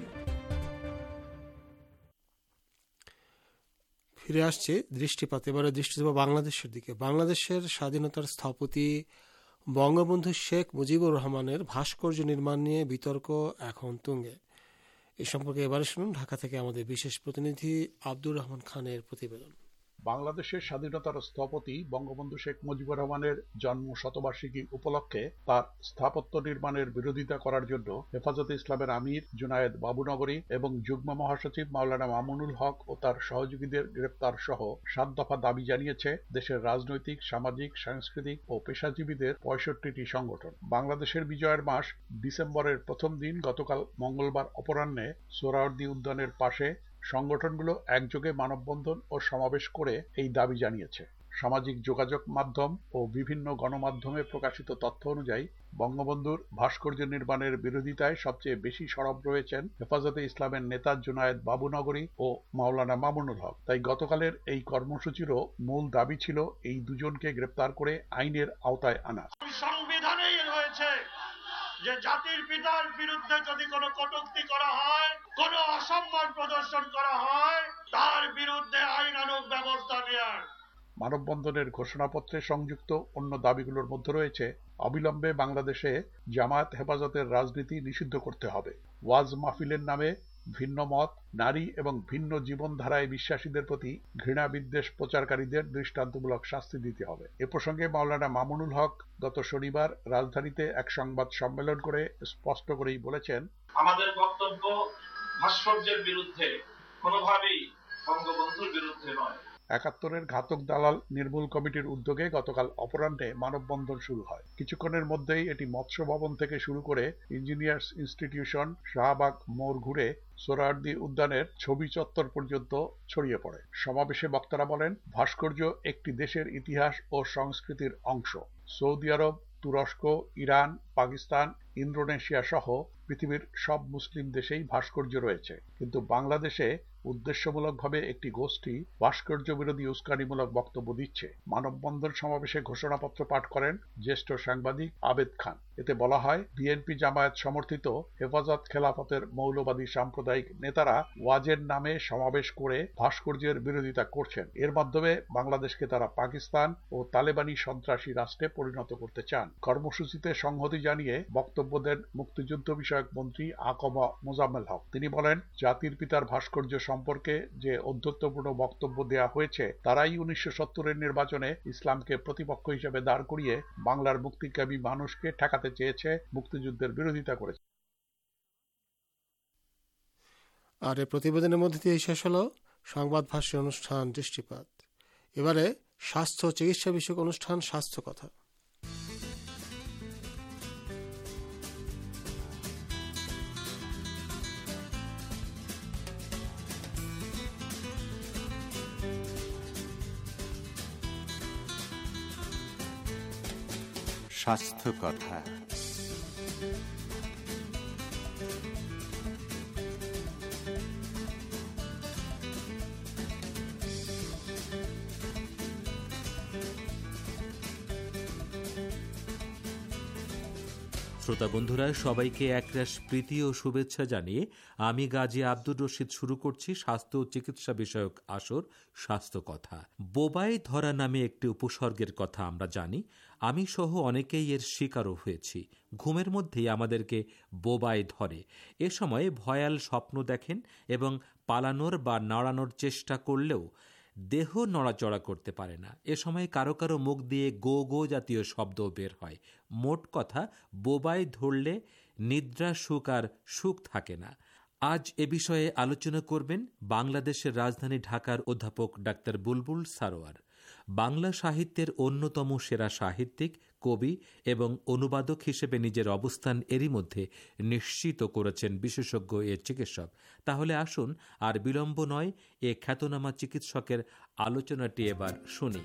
S11: ফিরে আসছে দৃষ্টিপাত। এবারে দৃষ্টি দেব বাংলাদেশের দিকে। বাংলাদেশের স্বাধীনতার স্থপতি বঙ্গবন্ধু শেখ মুজিবুর রহমানের ভাস্কর্য নির্মাণ নিয়ে বিতর্ক এখন তুঙ্গে। এ সম্পর্কে এবারে শুনুন ঢাকা থেকে আমাদের বিশেষ প্রতিনিধি আব্দুর রহমান খানের প্রতিবেদন।
S6: বাংলাদেশের স্বাধীনতার স্থপতি বঙ্গবন্ধু শেখ মুজিবুর রহমানের জন্ম শতবার্ষিকী উপলক্ষে তার স্থাপত্য নির্মাণের বিরোধিতা করার জন্য হেফাজতে ইসলামের আমির জুনায়েদ বাবুনগরী এবং যুগ্ম মহাসচিব মাওলানা মামুনুল হক ও তার সহযোগীদের গ্রেপ্তার সহ 7 দফা দাবি জানিয়েছে দেশের রাজনৈতিক, সামাজিক, সাংস্কৃতিক ও পেশাজীবীদের 65টি সংগঠন। বাংলাদেশের বিজয়ের মাস ডিসেম্বরের প্রথম দিন গতকাল মঙ্গলবার অপরাহ্নে সোহরাওয়ার্দী উদ্যানের পাশে সংগঠনগুলো একযোগে মানববন্ধন ও সমাবেশ করে এই দাবি জানিয়েছে। সামাজিক যোগাযোগ মাধ্যম ও বিভিন্ন গণমাধ্যমে প্রকাশিত তথ্য অনুযায়ী বঙ্গবন্ধুর ভাস্কর্য নির্মাণের বিরোধিতায় সবচেয়ে বেশি সরব রয়েছেন হেফাজতে ইসলামের নেতা জুনায়েদ বাবুনগরী ও মাওলানা মামুনুল হক। তাই গতকালের এই কর্মসূচিরও মূল দাবি ছিল এই দুজনকে গ্রেপ্তার করে আইনের আওতায় আনা।
S12: সংবিধানেই রয়েছে যে জাতির পিতার বিরুদ্ধে যদি কোনো কটূক্তি করা হয়, কোনো অসম্মান প্রদর্শন করা হয়, তার বিরুদ্ধে আইনানুগ ব্যবস্থা নেওয়ার।
S6: মানববন্ধনের ঘোষণাপত্রে সংযুক্ত অন্য দাবিগুলোর মধ্যে রয়েছে অবিলম্বে বাংলাদেশে জামায়াত হেফাজতের রাজনীতি নিষিদ্ধ করতে হবে, ওয়াজ মাহফিলের নামে ভিন্ন মত, নারী এবং ভিন্ন জীবনধারায় বিশ্বাসীদের প্রতি ঘৃণা বিদ্বেষ প্রচারকারীদের দৃষ্টান্তমূলক শাস্তি দিতে হবে। এ প্রসঙ্গে মাওলানা মামুনুল হক গত শনিবার রাজধানীতে এক সংবাদ সম্মেলন করে স্পষ্ট করেই বলেছেন,
S13: আমাদের বক্তব্য ভাস্কর্যের বিরুদ্ধে, কোনোভাবেই বঙ্গবন্ধুর বিরুদ্ধে নয়। ৭১-এর ঘাতক দালাল নির্মূল কমিটির উদ্যোগে গতকাল অপরাহ্নে মানববন্ধন শুরু হয়। কিছুক্ষণের মধ্যেই এটি মৎস্য ভবন থেকে শুরু করে ইঞ্জিনিয়ার্স ইনস্টিটিউশন, শাহবাগ মোড় ঘুরে সোহরাওয়ার্দী উদ্যানের ছবি চত্বর পর্যন্ত ছড়িয়ে পড়ে। সমাবেশে বক্তারা বলেন, ভাস্কর্য একটি দেশের ইতিহাস ও সংস্কৃতির অংশ। সৌদি আরব, তুরস্ক, ইরান, পাকিস্তান, ইন্দোনেশিয়া সহ পৃথিবীর সব মুসলিম দেশেই ভাস্কর্য রয়েছে, কিন্তু বাংলাদেশে উদ্দেশ্যমূলকভাবে একটি গোষ্ঠী ভাস্কর্য বিরোধী উস্কানিমূলক বক্তব্য দিচ্ছে। মানববন্ধন সমাবেশে ঘোষণাপত্র পাঠ করেন জ্যেষ্ঠ সাংবাদিক আবেদ খান। এতে বলা হয়, বিএনপি জামায়াত সমর্থিত হেফাজত খেলাফতের মৌলবাদী সাম্প্রদায়িক নেতারা ওয়াজের নামে সমাবেশ করে ভাস্কর্যের বিরোধিতা করছেন। এর মাধ্যমে বাংলাদেশকে তারা পাকিস্তান ও তালেবানি সন্ত্রাসী রাষ্ট্রে পরিণত করতে চান। কর্মসূচিতে সংহতি জানিয়ে বক্তব্য দেন মুক্তিযুদ্ধ বিষয়ক মন্ত্রী আকমা মোজাম্মেল হক। তিনি বলেন, জাতির পিতার ভাস্কর্য সম্পর্কে যে ঔদ্ধত্যপূর্ণ বক্তব্য দেওয়া হয়েছে, তারাই ১৯৭০-এর নির্বাচনে ইসলামকে প্রতিপক্ষ হিসেবে দাঁড় করিয়ে বাংলার মুক্তিকামী মানুষকে ঠেকাতে চেয়েছে, মুক্তিযুদ্ধের বিরোধিতা করেছে।
S11: আর এই প্রতিবেদনের মধ্যে দিয়ে শেষ হল সংবাদ ভাষ্য অনুষ্ঠান দৃষ্টিপাত। এবারে স্বাস্থ্য চিকিৎসা বিষয়ক অনুষ্ঠান স্বাস্থ্য কথা।
S2: স্বাস্থ্য কথা।
S5: শ্রোতা বন্ধুরা, সবাইকে একরাশ প্রীতি ও শুভেচ্ছা জানিয়ে আমি গাজী আব্দুর রশিদ শুরু করছি স্বাস্থ্য ও চিকিৎসা বিষয়ক আসর স্বাস্থ্য কথা। বোবায় ধরা নামে একটি উপসর্গের কথা আমরা জানি। আমি সহ অনেকেই এর শিকারও হয়েছি। ঘুমের মধ্যেই আমাদেরকে বোবায় ধরে। এ সময় ভয়াল স্বপ্ন দেখেন এবং পালানোর বা নাড়ানোর চেষ্টা করলেও দেহ নড়াচড়া করতে পারে না। এ সময় কারো কারো মুখ দিয়ে গো গো জাতীয় শব্দ বের হয়। মোট কথা, বোবায় ধরলে নিদ্রা সুখ আর সুখ থাকে না। আজ এ বিষয়ে আলোচনা করবেন বাংলাদেশের রাজধানী ঢাকার অধ্যাপক ডাক্তার বুলবুল সারোয়ার। বাংলা সাহিত্যের অন্যতম সেরা সাহিত্যিক, কবি এবং অনুবাদক হিসেবে নিজের অবস্থান এরই মধ্যে নিশ্চিত করেছেন বিশেষজ্ঞ এ চিকিৎসক। তাহলে আসুন আর বিলম্ব নয়, এ খ্যাতনামা চিকিৎসকের আলোচনাটি এবার শুনি।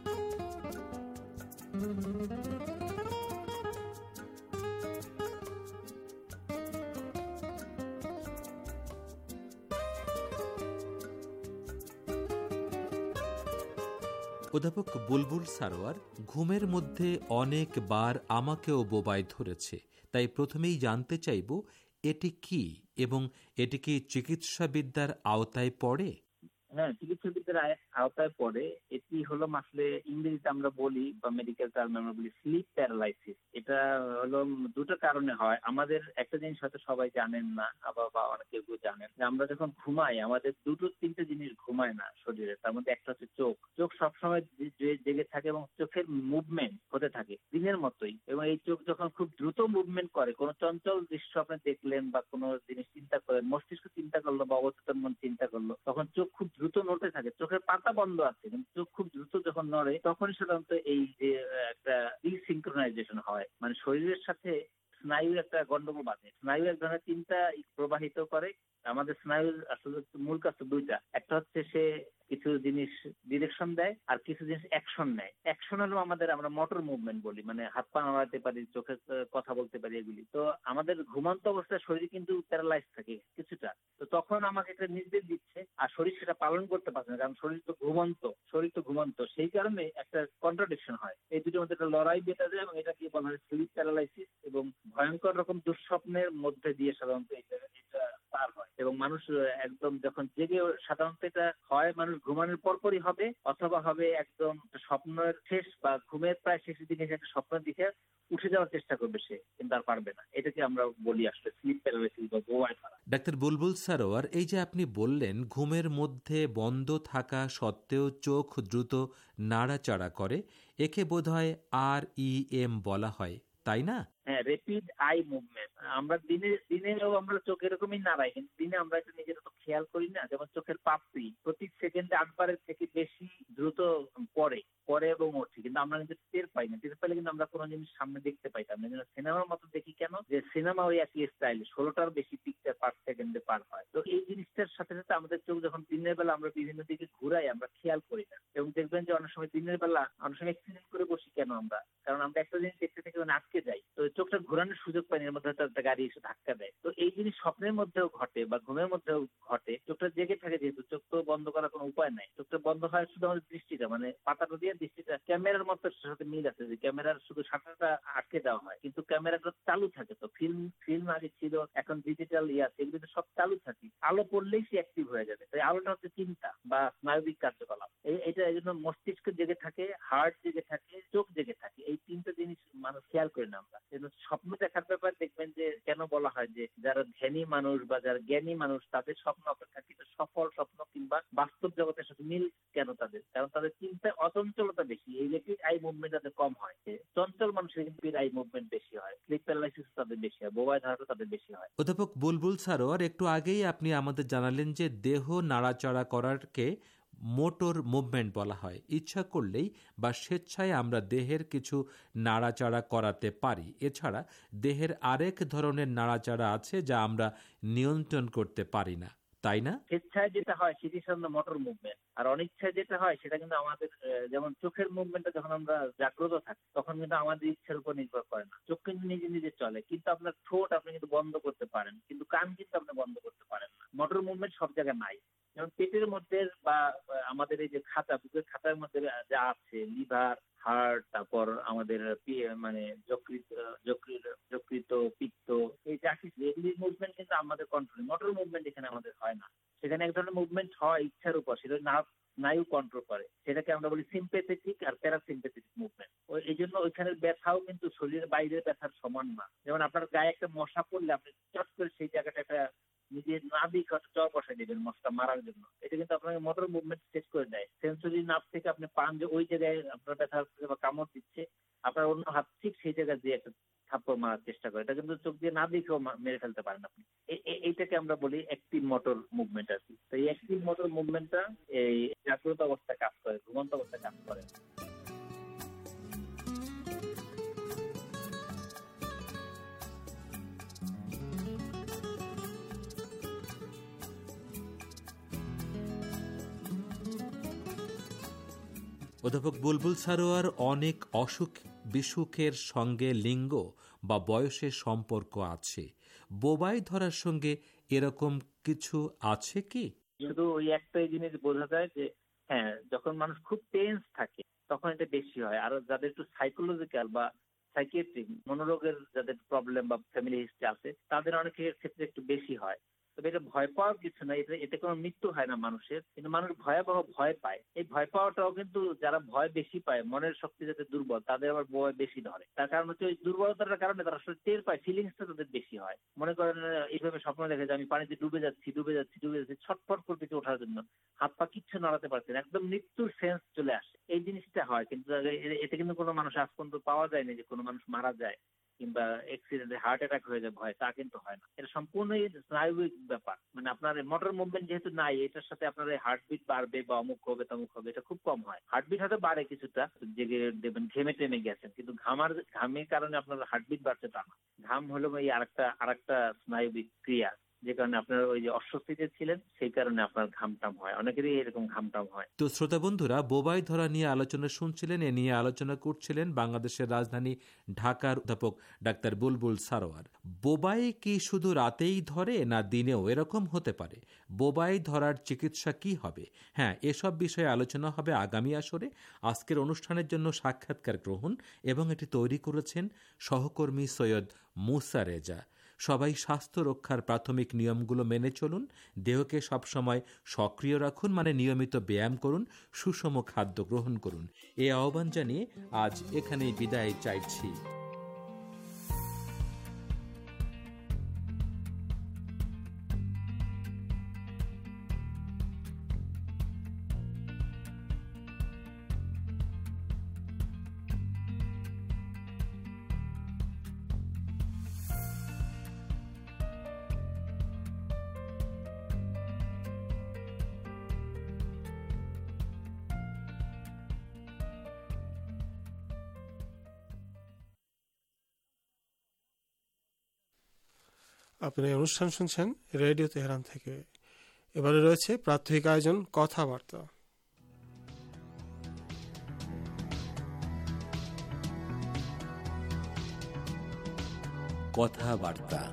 S5: অধ্যাপক বুলবুল সারোয়ার, ঘুমের মধ্যে অনেকবার আমাকেও বোবায় ধরেছে, তাই প্রথমেই জানতে চাইব এটি কি এবং এটি কি চিকিৎসাবিদ্যার আওতায় পড়ে?
S14: হ্যাঁ, চিকিৎসাবিদ্যার আওতায় পড়ে। এটি হলো আসলে ইংরেজিতে আমরা বলি বা মেডিকেল টার্মে আমরা বলি স্লিপ প্যারালাইসিস। এটা হলো দুটো কারণে হয়। আমাদের একটা জিনিস হয়তো সবাই জানেন না, আবার বা অনেকে জানেন যে আমরা যখন ঘুমাই আমাদের দুটো তিনটে জিনিস ঘুমায় না শরীরে। তার মধ্যে একটা হচ্ছে চোখ। চোখ সবসময় জেগে থাকে এবং চোখের মুভমেন্ট হতে থাকে দিনের মতোই। এবং এই চোখ যখন খুব দ্রুত মুভমেন্ট করে, কোনো চঞ্চল দৃশ্য আপনি দেখলেন বা কোনো জিনিস চিন্তা করেন, মস্তিষ্ক চিন্তা করলো বা অবচেতন মন চিন্তা করলো, তখন চোখ খুব দ্রুত নড়তে থাকে। চোখের পাতা বন্ধ আছে কিন্তু চোখ খুব দ্রুত যখন নড়ে তখনই সাধারণত এই যে একটা ডিসিনক্রোনাইজেশন হয়, মানে শরীরের সাথে স্নায়ুর একটা গন্ডগোল বাঁধে। স্নায়ু এক ধরনের চিন্তা প্রবাহিত করে। আমাদের স্নায়ুর আসলে মূল কাজ দুইটা। একটা হচ্ছে সে কিছু জিনিস ডিরেকশন দেয় আর কিছু জিনিস অ্যাকশন নেয়। অ্যাকশন হলো আমরা মোটর মুভমেন্ট বলি, মানে হাত পা নাড়াতে পারি, চোখের কথা বলতে পারি, এগুলি। তো আমাদের ঘুমন্ত অবস্থায় শরীর কিন্তু প্যারালাইজ থাকে কিছুটা। তো তখন আমাকে একটা নির্দেশ দিচ্ছে আর শরীর সেটা পালন করতে পারছে না, কারণ শরীর তো ঘুমন্ত। সেই কারণে একটা কন্ট্রাডিকশন হয়। এই দুটোর মধ্যে একটা লড়াই বেঁধে যায় এবং এটাকে বলা হয় স্লিপ প্যারালাইসিস। এবং ভয়ঙ্কর রকম দুঃস্বপ্নের মধ্যে দিয়ে সাধারণত এটা পার হয় এবং মানুষ একদম যখন জেগে, সাধারণত এটা হয় মানুষ ঘুমানোর পরপরই হবে অথবা হবে একদম স্বপ্নের শেষ বা ঘুমের প্রায় শেষের দিকে একটা স্বপ্নের দিকে উঠে যাওয়ার চেষ্টা করবে সে, কিন্তু আর পারবে না। এটাকে আমরা বলি আসলে স্লিপ প্যারালাইসিস বা বোবায় ধরা।
S5: ডাক্তার বুলবুল সারোয়ার, এই যে আপনি বললেন ঘুমের মধ্যে বন্ধ থাকা সত্ত্বেও চোখ দ্রুত নাড়াচাড়া করে, একে বোধহয় REM বলা হয়, তাই না?
S14: হ্যাঁ, রেপিড আই মুভমেন্ট। আমরা দিনেও আমরা চোখ এরকমই নাড়াই, কিন্তু দিনে আমরা এটা নিজের তো খেয়াল করি না। যেমন চোখের পাপড়ি প্রতি সেকেন্ডে 8 বারের থেকে বেশি দ্রুত পড়ে এবং ওঠে, কিন্তু আমরা কিন্তু টের পাই না। টের পাইলে কিন্তু আমরা কোনো জিনিস সামনে দেখতে পাইতাম না। সিনেমার মতো দেখি কেন, যে সিনেমা ওই একই স্টাইল 16টার বেশি পিকচার পার সেকেন্ডে পার হয়। তো এই জিনিসটার সাথে সাথে আমাদের চোখ যখন দিনের বেলা আমরা বিভিন্ন দিকে ঘুরাই, আমরা খেয়াল করি না। এবং দেখবেন যে অনেক সময় দিনের বেলা অনেক সময় অ্যাক্সিডেন্ট করে বসি কেন আমরা, কারণ আমরা একটা জিনিস দেখতে থেকে আটকে যাই, তো চোখটা ঘোরানোর সুযোগ পাই না, এর মধ্যে একটা গাড়ি এসে ধাক্কা দেয়। তো এই জিনিস স্বপ্নের মধ্যেও ঘটে বা ঘুমের মধ্যেও ঘটে। চোখটা জেগে থাকে, যেহেতু চোখ তো বন্ধ করার কোনো উপায় নাই। চোখটা বন্ধ হয় শুধু আমাদের দৃষ্টিটা, মানে পাতাটা দিয়ে দৃষ্টিটা ক্যামেরার মতো সাথে মিল আছে, যে ক্যামেরার শুধু শাটারটা আটকে দেওয়া হয়, কিন্তু ক্যামেরাটা চালু থাকে। তো ফিল্ম আগে ছিল, এখন ডিজিটাল এগুলো সব চালু থাকে। আলো পড়লেই সে অ্যাক্টিভ হয়ে যাবে। তাই আলোটা হচ্ছে চিন্তা বা স্নায়বিক কার্যকলাপ। এটা এই জন্য মস্তিষ্ক জেগে থাকে, হার্ট জেগে থাকে, চোখ জেগে থাকে। এই তিনটা জিনিস মানুষ খেয়াল করে না আমরা। স্বপ্ন দেখার ব্যাপার দেখবেন যে কেন বলা হয় যে যারা ধ্যানী মানুষ বা যারা জ্ঞানী মানুষ তাদের স্বপ্ন অপেক্ষাকৃত সফল স্বপ্ন কিংবা বাস্তব জগতের সাথে মিল কেন তাদের, কারণ তাদের চিন্তায় অচঞ্চলতা বেশি। এই রেপিড আই মুভমেন্ট তাদের কম হয়। চঞ্চল মানুষের কিন্তু আই মুভমেন্ট বেশি হয়, স্লিপ প্যারালাইসিস তাদের বেশি হয়, বোবায় ধারণা তাদের বেশি হয়।
S5: অধ্যাপক বুলবুল সারোয়ার, একটু আগেই আপনি আমাদের জানালেন যে দেহ নাড়াচাড়া করারকে মোটর মুভমেন্ট বলা হয়। ইচ্ছা করলেই বা স্বেচ্ছায় আমরা দেহের কিছু নাড়াচাড়া করাতে পারি। এছাড়া দেহের আরেক ধরনের নাড়াচাড়া আছে যা আমরা নিয়ন্ত্রণ করতে পারি না, তাই না?
S14: স্বেচ্ছায় যেটা হয় সেটি সাধারণত মোটর মুভমেন্ট, আর অনিচ্ছায় যেটা হয় সেটা কিন্তু আমাদের, যেমন চোখের মুভমেন্টটা যখন আমরা জাগ্রত থাকি তখন কিন্তু আমাদের ইচ্ছার উপর নির্ভর করে না। চোখ কিন্তু নিজে নিজে চলে, কিন্তু আপনার ঠোঁট আপনি কিন্তু বন্ধ করতে পারেন, কিন্তু কান কিন্তু আপনি বন্ধ করতে পারেন না। মোটর মুভমেন্ট সব জায়গায় নাই। যেমন পেটের মধ্যে বা আমাদের এই যে খাতা, বুকের খাতার মধ্যে যা আছে, লিভার, হার্ট, তারপর আমাদের মানে যকৃত, পিত্ত, এই যা কিছু এগুলির মুভমেন্ট কিন্তু আমাদের কন্ট্রোল। মোটর মুভমেন্ট এখানে আমাদের হয় না। সেখানে এক ধরনের মুভমেন্ট হয় ইচ্ছার উপর, সেটা স্নায়ু কন্ট্রোল করে। সেটাকে আমরা বলি সিম্প্যাথেটিক আর প্যারাসিম্প্যাথেটিক মুভমেন্ট। এই জন্য ওইখানের ব্যথাও কিন্তু শরীরের বাইরের ব্যথার সমান না। যেমন আপনার গায়ে একটা মশা পড়লে আপনি চট করে সেই জায়গাটা একটা নিজের নাভিক চর বসাই দেবেন মশা মারার জন্য। এটা কিন্তু আপনাকে মোটর মুভমেন্ট সেট করে দেয়। সেন্সরি নার্ভ থেকে আপনি পান যে ওই জায়গায় আপনার ব্যথা হচ্ছে বা কামড় দিচ্ছে, আপনার অন্য হাত ঠিক সেই জায়গায় দিয়ে একটা থাপ্পড় মারার চেষ্টা করে। এটা কিন্তু চোখ দিয়ে না দেখেও মেরে ফেলতে পারেন আপনি। এইটাকে আমরা বলি অ্যাক্টিভ মোটর মুভমেন্ট আর কি। তো এই অ্যাক্টিভ মোটর মুভমেন্টটা এই জাগ্রত অবস্থায় কাজ করে, ঘুমন্ত অবস্থায় কাজ করে।
S5: অধ্যাপক বুলবুল সারোয়ার, অনেক অসুখ বিসুখের সঙ্গে লিঙ্গ বা বয়সের সম্পর্ক আছে। বোবাই ধরার সঙ্গে এরকম কিছু আছে কি?
S14: শুধু ওই একটাই জিনিস বোঝা যায় যে হ্যাঁ, যখন মানুষ খুব টেন্স থাকে তখন এটা বেশি হয়। আর যাদের একটু সাইকোলজিক্যাল বা সাইকিয়াট্রিক মনোরোগের যাদের প্রবলেম বা ফ্যামিলি হিস্ট্রি আছে তাদের অনেকের ক্ষেত্রে একটু বেশি হয়। তবে এটা ভয় পাওয়ার কিছু না, এতে কোনো মৃত্যু হয় না মানুষের, কিন্তু মানুষ ভয়াবহ ভয় পায়। এই ভয় পাওয়াটাও কিন্তু যারা ভয় বেশি পায়, মনের শক্তি যাতে দুর্বল, তাদের আবার ভয় বেশি ধরে। তার কারণ হচ্ছে ওই দুর্বলতার কারণে তারা আসলে টের পায়, ফিলিংসটা তাদের বেশি হয়। মনে করেন এইভাবে স্বপ্ন দেখে যে আমি পানিতে ডুবে যাচ্ছি, ছটফট করতে ওঠার জন্য হাত পা কিচ্ছু নাড়াতে পারছে না, একদম মৃত্যুর সেন্স চলে আসে। এই জিনিসটা হয়, কিন্তু এতে কিন্তু কোনো মানুষ আজ পর্যন্ত পাওয়া যায়নি যে কোনো মানুষ মারা যায় কিংবা অ্যাক্সিডেন্টে হার্ট অ্যাটাক হয়ে যায় ভয়, তা কিন্তু হয় না। এটা সম্পূর্ণই স্নায়ুবিক ব্যাপার। মানে আপনার মোটর মুভমেন্ট যেহেতু নাই, এটার সাথে আপনার হার্টবিট বাড়বে বা অমুক হবে তমুক হবে, এটা খুব কম হয়। হার্টবিট হয়তো বাড়ে কিছুটা, জেগে দেখবেন ঘেমে টেমে গেছেন, কিন্তু ঘামের কারণে আপনার হার্টবিট বাড়ছে তা না। ঘাম হলো এই আরেকটা স্নায়ুবিক ক্রিয়া, যে কারণে আপনার ওই যে অস্বস্তিতে ছিলেন সেই কারণে আপনার ঘামটাম হয়। অনেকেরই এরকম ঘামটাম হয়।
S5: তো শ্রোতা বন্ধুরা, বোবাই ধরা নিয়ে আলোচনা শুনছিলেন। এ নিয়ে আলোচনা করছিলেন বাংলাদেশের রাজধানী ঢাকার অধ্যাপক ডাক্তার বুলবুল সারোয়ার। বোবাই কি শুধু রাতেই ধরে না দিনেও এরকম হতে পারে? বোবাই ধরার চিকিৎসা কি হবে? হ্যাঁ, এসব বিষয়ে আলোচনা হবে আগামী আসরে। আজকের অনুষ্ঠানের জন্য সাক্ষাৎকার গ্রহণ এবং এটি তৈরি করেছেন সহকর্মী সৈয়দ মুসা রেজা। সবাই স্বাস্থ্য রক্ষার প্রাথমিক নিয়মগুলো মেনে চলুন, দেহকে সবসময় সক্রিয় রাখুন, মানে নিয়মিত ব্যায়াম করুন, সুষম খাদ্য গ্রহণ করুন। এই আহ্বান জানিয়ে আজ এখানেই বিদায় চাইছি।
S11: আপনি এই অনুষ্ঠান শুনছেন রেডিও তেহরান থেকে। এবারে রয়েছে প্রাত্যহিক আয়োজন কথাবার্তা।
S5: কথাবার্তা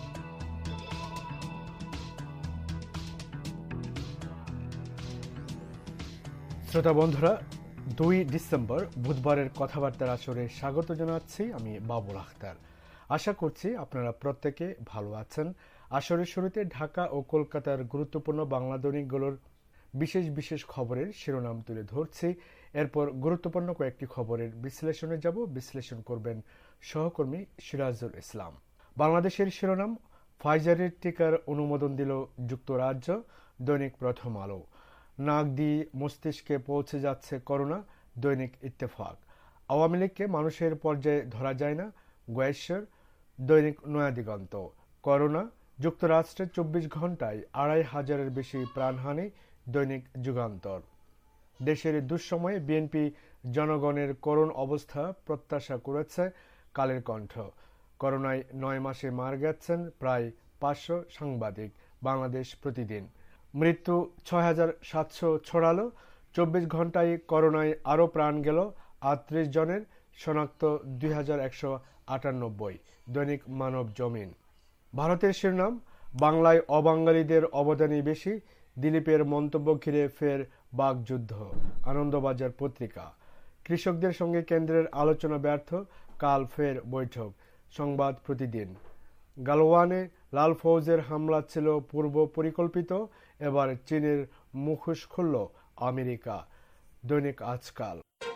S15: শ্রোতা বন্ধুরা, 2 ডিসেম্বর বুধবারের কথাবার্তার আসরে স্বাগত জানাচ্ছি আমি বাবুল আখতার। আশা করছি আপনারা প্রত্যেকে ভালো আছেন। আসরের শুরুতে ঢাকা ও কলকাতার গুরুত্বপূর্ণ বাংলা দৈনিকগুলোর বিশেষ বিশেষ খবরের শিরোনাম তুলে ধরছি। এরপর গুরুত্বপূর্ণ কয়েকটি খবরের বিশ্লেষণে যাব। বিশ্লেষণ করবেন সহকর্মী সিরাজুল ইসলাম। বাংলাদেশের শিরোনাম, ফাইজারের টিকার অনুমোদন দিল যুক্তরাজ্য, দৈনিক প্রথম আলো। নাক দিয়ে মস্তিষ্কে পৌঁছে যাচ্ছে করোনা, দৈনিক ইত্তেফাক। আওয়ামী লীগকে মানুষের পর্যায়ে ধরা যায় না, গোয়েশ্বর, দৈনিক নয়া দিগন্ত। করোনা, যুক্তরাষ্ট্রে 24 ঘন্টায় 2500-এর বেশি প্রাণহানি, দৈনিক যুগান্তর। দেশের দুঃসময়ে বিএনপি জনগণের করুণ অবস্থা প্রত্যাশা করেছে, কালের কণ্ঠ। করোনায় 9 মাসে মারা গেছেন প্রায় 500 সাংবাদিক, বাংলাদেশ প্রতিদিন। মৃত্যু 6700 ছড়ালো, 24 ঘন্টায় করোনায় আরও প্রাণ গেল 38 জনের, শনাক্ত 2198, দৈনিক মানব জমিন। ভারতের শিরোনাম, বাংলায় অবাঙালিদের অবদানই বেশি, দিলীপের মন্তব্য ঘিরে ফের বাকযুদ্ধ, আনন্দবাজার পত্রিকা। কৃষকদের সঙ্গে কেন্দ্রের আলোচনা ব্যর্থ, কাল ফের বৈঠক, সংবাদ প্রতিদিন। গালওয়ানে লাল ফৌজের হামলা ছিল পূর্ব পরিকল্পিত, এবার চীনের মুখোশ খুলল আমেরিকা, দৈনিক আজকাল।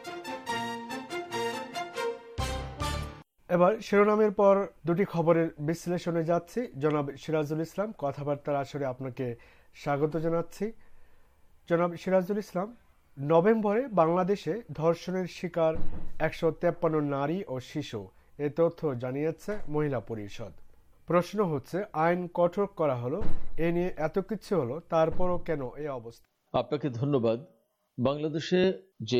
S15: এবার শিরোনামের পর দুটি খবরের বিশ্লেষণে যাচ্ছি। জনাব সিরাজুল ইসলাম, কথাবার্তার আসরে আপনাকে স্বাগত জানাচ্ছি। জনাব সিরাজুল ইসলাম, নভেম্বরে বাংলাদেশে ধর্ষণের শিকার 153 নারী ও শিশু, এ তথ্য জানিয়েছে মহিলা পরিষদ। প্রশ্ন হচ্ছে, আইন কঠোর করা হলো, এ নিয়ে এত কিছু হলো, তারপরও কেন এই অবস্থা?
S16: আপনাকে ধন্যবাদ। বাংলাদেশে যে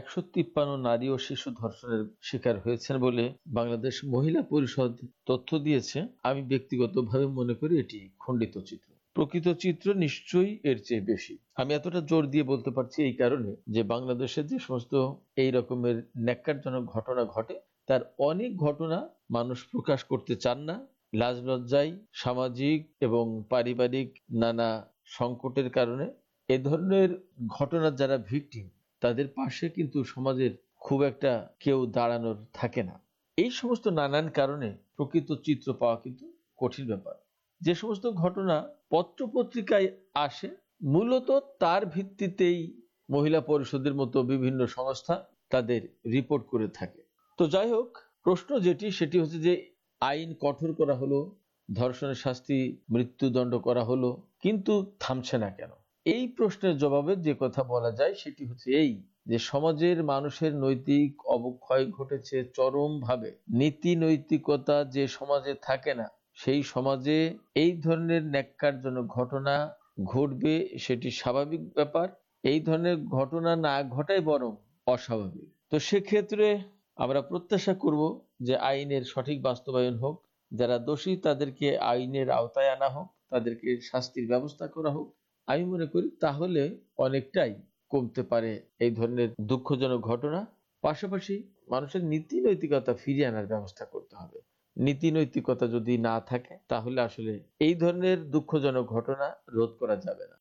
S16: 153 নারী ও শিশু ধর্ষণের শিকার হয়েছেন বলে বাংলাদেশ মহিলা পরিষদ তথ্য দিয়েছে, আমি ব্যক্তিগতভাবে মনে করি এটি খণ্ডিত চিত্র। প্রকৃত চিত্র নিশ্চয়ই এর চেয়ে বেশি। আমি এতটা জোর দিয়ে বলতে পারছি এই কারণে যে বাংলাদেশে যে সমস্ত এই রকমের ন্যাক্কারজনক ঘটনা ঘটে, তার অনেক ঘটনা মানুষ প্রকাশ করতে চান না। লাজ লজ্জায়, সামাজিক এবং পারিবারিক নানা সংকটের কারণে এ ধরনের ঘটনার যারা ভিকটিম, তাদের পাশে কিন্তু সমাজের খুব একটা কেউ দাঁড়ানোর থাকে না। এই সমস্ত নানান কারণে প্রকৃত চিত্র পাওয়া কিন্তু কঠিন ব্যাপার। যে সমস্ত ঘটনা পত্রপত্রিকায় আসে, মূলত তার ভিত্তিতেই মহিলা পরিষদের মতো বিভিন্ন সংস্থা তাদের রিপোর্ট করে থাকে। তো যাই হোক, প্রশ্ন সেটি হচ্ছে যে আইন কঠোর করা হলো, ধর্ষণের শাস্তি মৃত্যুদণ্ড করা হলো, কিন্তু থামছে না কেন? এই প্রশ্নের জবাবে যে কথা বলা যায় সেটি হচ্ছে এই যে সমাজের মানুষের নৈতিক অবক্ষয় ঘটেছে চরমভাবে। নীতি নৈতিকতা যে সমাজে থাকে না, সেই সমাজে এই ধরনের ন্যাক্কারজনক ঘটনা ঘটবে, সেটি স্বাভাবিক ব্যাপার। এই ধরনের ঘটনা না ঘটাই বরং অস্বাভাবিক। তো সেক্ষেত্রে আমরা প্রত্যাশা করব যে আইনের সঠিক বাস্তবায়ন হোক, যারা দোষী তাদেরকে আইনের আওতায় আনা হোক, তাদেরকে শাস্তির ব্যবস্থা করা হোক। আমি মনে করি তাহলে অনেকটাই কমতে পারে এই ধরনের দুঃখজনক ঘটনা। পাশাপাশি মানুষের নীতি নৈতিকতা ফিরিয়ে আনার ব্যবস্থা করতে হবে। নীতি নৈতিকতা যদি না থাকে তাহলে আসলে এই ধরনের দুঃখজনক ঘটনা রোধ করা যাবে না।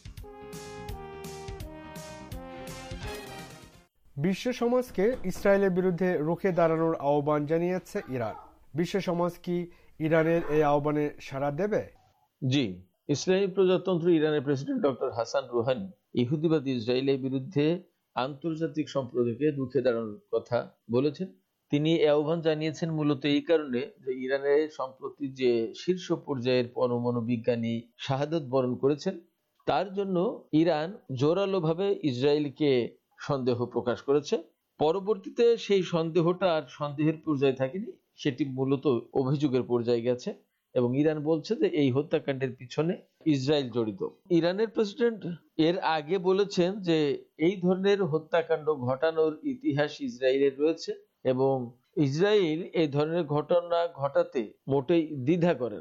S15: বিশ্ব সমাজকে ইসরায়েলের বিরুদ্ধে রুখে দাঁড়ানোর আহ্বান জানিয়েছে ইরান। বিশ্ব সমাজ কি ইরানের এই আহ্বানে সাড়া দেবে?
S16: জি, ইসলামী প্রজাতন্ত্র ইরানের প্রেসিডেন্ট ডক্টর হাসান রুহানি ইহুদিবাদী ইসরায়েলের বিরুদ্ধে আন্তর্জাতিক সম্প্রদায়কে রুখে দাঁড়ানোর কথা বলেছেন। তিনি এই আহ্বান জানিয়েছেন মূলত এই কারণে যে ইরানের সম্প্রতি যে শীর্ষ পর্যায়ের পরমাণু বিজ্ঞানী শাহাদত বরণ করেছেন, তার জন্য ইরান জোরালোভাবে ইসরায়েলকে সন্দেহ প্রকাশ করেছে। পরবর্তীতে সেই সন্দেহটা আর সন্দেহের পর্যায়ে থাকেনি, সেটি মূলত অভিযোগের পর্যায়ে গেছে এবং ইরান বলছে যে এই হত্যাকাণ্ডের পিছনে ইসরায়েল জড়িত। ইরানের প্রেসিডেন্ট এর আগে বলেছেন যে এই ধরনের হত্যাকাণ্ড ঘটানোর ইতিহাস ইসরায়েলের রয়েছে এবং ইসরায়েল এই ধরনের ঘটনা ঘটাতে মোটেই দ্বিধা করে না।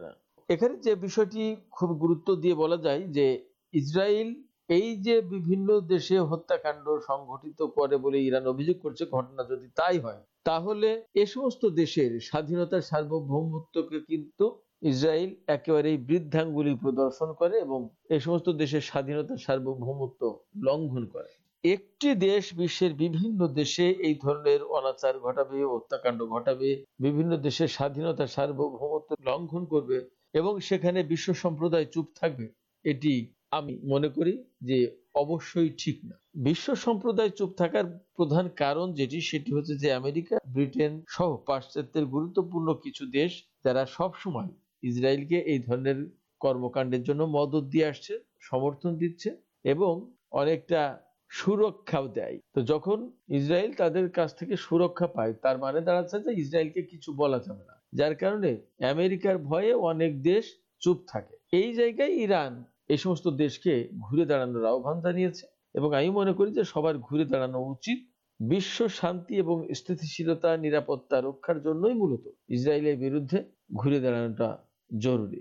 S16: এখানে যে বিষয়টি খুব গুরুত্ব দিয়ে বলা যায় যে ইসরায়েল এই যে বিভিন্ন দেশে হত্যাকাণ্ড সংঘটিত করে বলে ইরান অভিযোগ করছে, ঘটনা যদি তাই হয় তাহলে এ সমস্ত দেশের স্বাধীনতার সার্বভৌমত্বকে কিন্তু ইসরায়েল একেবারেই বৃদ্ধাঙ্গুলি প্রদর্শন করে এবং এই সমস্ত দেশের স্বাধীনতার সার্বভৌমত্ব লঙ্ঘন করে। একটি দেশ বিশ্বের বিভিন্ন দেশে এই ধরনের অনাচার ঘটাবে, হত্যাকাণ্ড ঘটাবে, বিভিন্ন দেশের স্বাধীনতার সার্বভৌমত্ব লঙ্ঘন করবে এবং সেখানে বিশ্ব সম্প্রদায় চুপ থাকবে, এটি আমি মনে করি যে অবশ্যই ঠিক না। বিশ্ব সম্প্রদায় চুপ থাকার প্রধান কারণ যেটি, সেটি হচ্ছে যে আমেরিকা, ব্রিটেন সহ পাশ্চাত্যের গুরুত্বপূর্ণ কিছু দেশ যারা সব সময় ইসরায়েলকে এই ধরনের কর্মকাণ্ডের জন্য মদত দিয়ে আসছে, সমর্থন দিচ্ছে এবং অনেকটা সুরক্ষাও দেয়। তো যখন ইসরায়েল তাদের কাছ থেকে সুরক্ষা পায়, তার মানে দাঁড়াচ্ছে যে ইসরায়েলকে কিছু বলা যাবে না, যার কারণে আমেরিকার ভয়ে অনেক দেশ চুপ থাকে। এই জায়গায় ইরান এই সমস্ত দেশকে ঘুরে দাঁড়ানোর আহ্বান জানিয়েছে এবং আমি মনে করি যে সবার ঘুরে দাঁড়ানো উচিত। বিশ্ব শান্তি এবং স্থিতিশীলতা, নিরাপত্তা রক্ষার জন্যই মূলত ইসরায়েলের বিরুদ্ধে ঘুরে দাঁড়ানোটা জরুরি।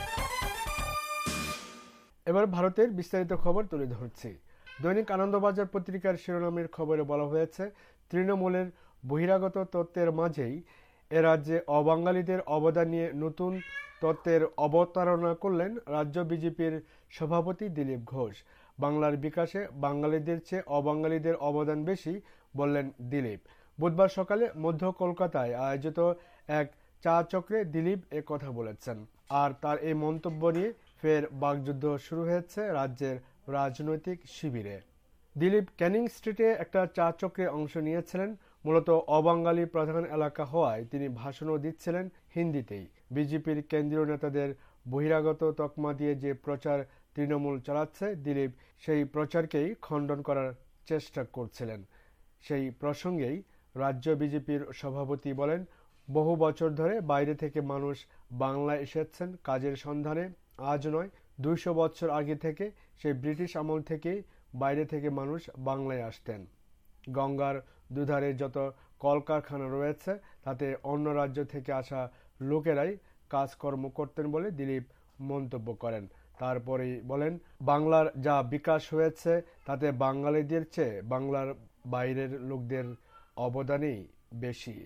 S15: এবার ভারতের বিস্তারিত খবর তুলে ধরছি। দৈনিক আনন্দবাজার পত্রিকার শিরোনামের খবরে বলা হয়েছে, তৃণমূলের বহিরাগত তত্ত্বের মাঝেই এ রাজ্যে অবাঙালিদের অবদান নিয়ে নতুন তত্ত্বের অবতারণা করলেন রাজ্য বিজেপির সভাপতি দিলীপ ঘোষ। বাংলার বিকাশে বাঙালিদের চেয়ে অবাঙালিদের অবদান বেশি, বললেন দিলীপ। বুধবার সকালে মধ্য কলকাতায় আয়োজিত এক চা চক্রে দিলীপ এ কথা বলেছেন। আর তার এই মন্তব্য নিয়ে ফের বাকযুদ্ধ শুরু হয়েছে রাজ্যের রাজনৈতিক শিবিরে। দিলীপ ক্যানিং স্ট্রিটে একটা চা চক্রে অংশ নিয়েছিলেন। মূলত অবাঙালি প্রধান এলাকা হওয়ায় তিনি ভাষণও দিচ্ছিলেন হিন্দিতেই। বিজেপির কেন্দ্রীয় নেতাদের বহিরাগত তকমা দিয়ে যে প্রচার তৃণমূল চালাচ্ছে, দিলীপ সেই প্রচারকেই খণ্ডন করার চেষ্টা করছিলেন। সেই প্রসঙ্গেই রাজ্য বিজেপির সভাপতি বলেন, বহু বছর ধরে বাইরে থেকে মানুষ বাংলায় এসেছেন কাজের সন্ধানে। আজ নয়, 200 বছর আগে থেকে, সেই ব্রিটিশ আমল থেকেই বাইরে থেকে মানুষ বাংলায় আসতেন। গঙ্গার দুধারে যত কলকারখানা রয়েছে তাতে অন্য রাজ্য থেকে আসা লোকেরাই কাজকর্ম করতেন বলে দিলীপ মন্তব্য করেন। তারপরেই বলেন, বাংলার যা বিকাশ হয়েছে তাতে বাঙালিদের চেয়ে বাংলার বাইরের লোকদের অবদানই বেশি।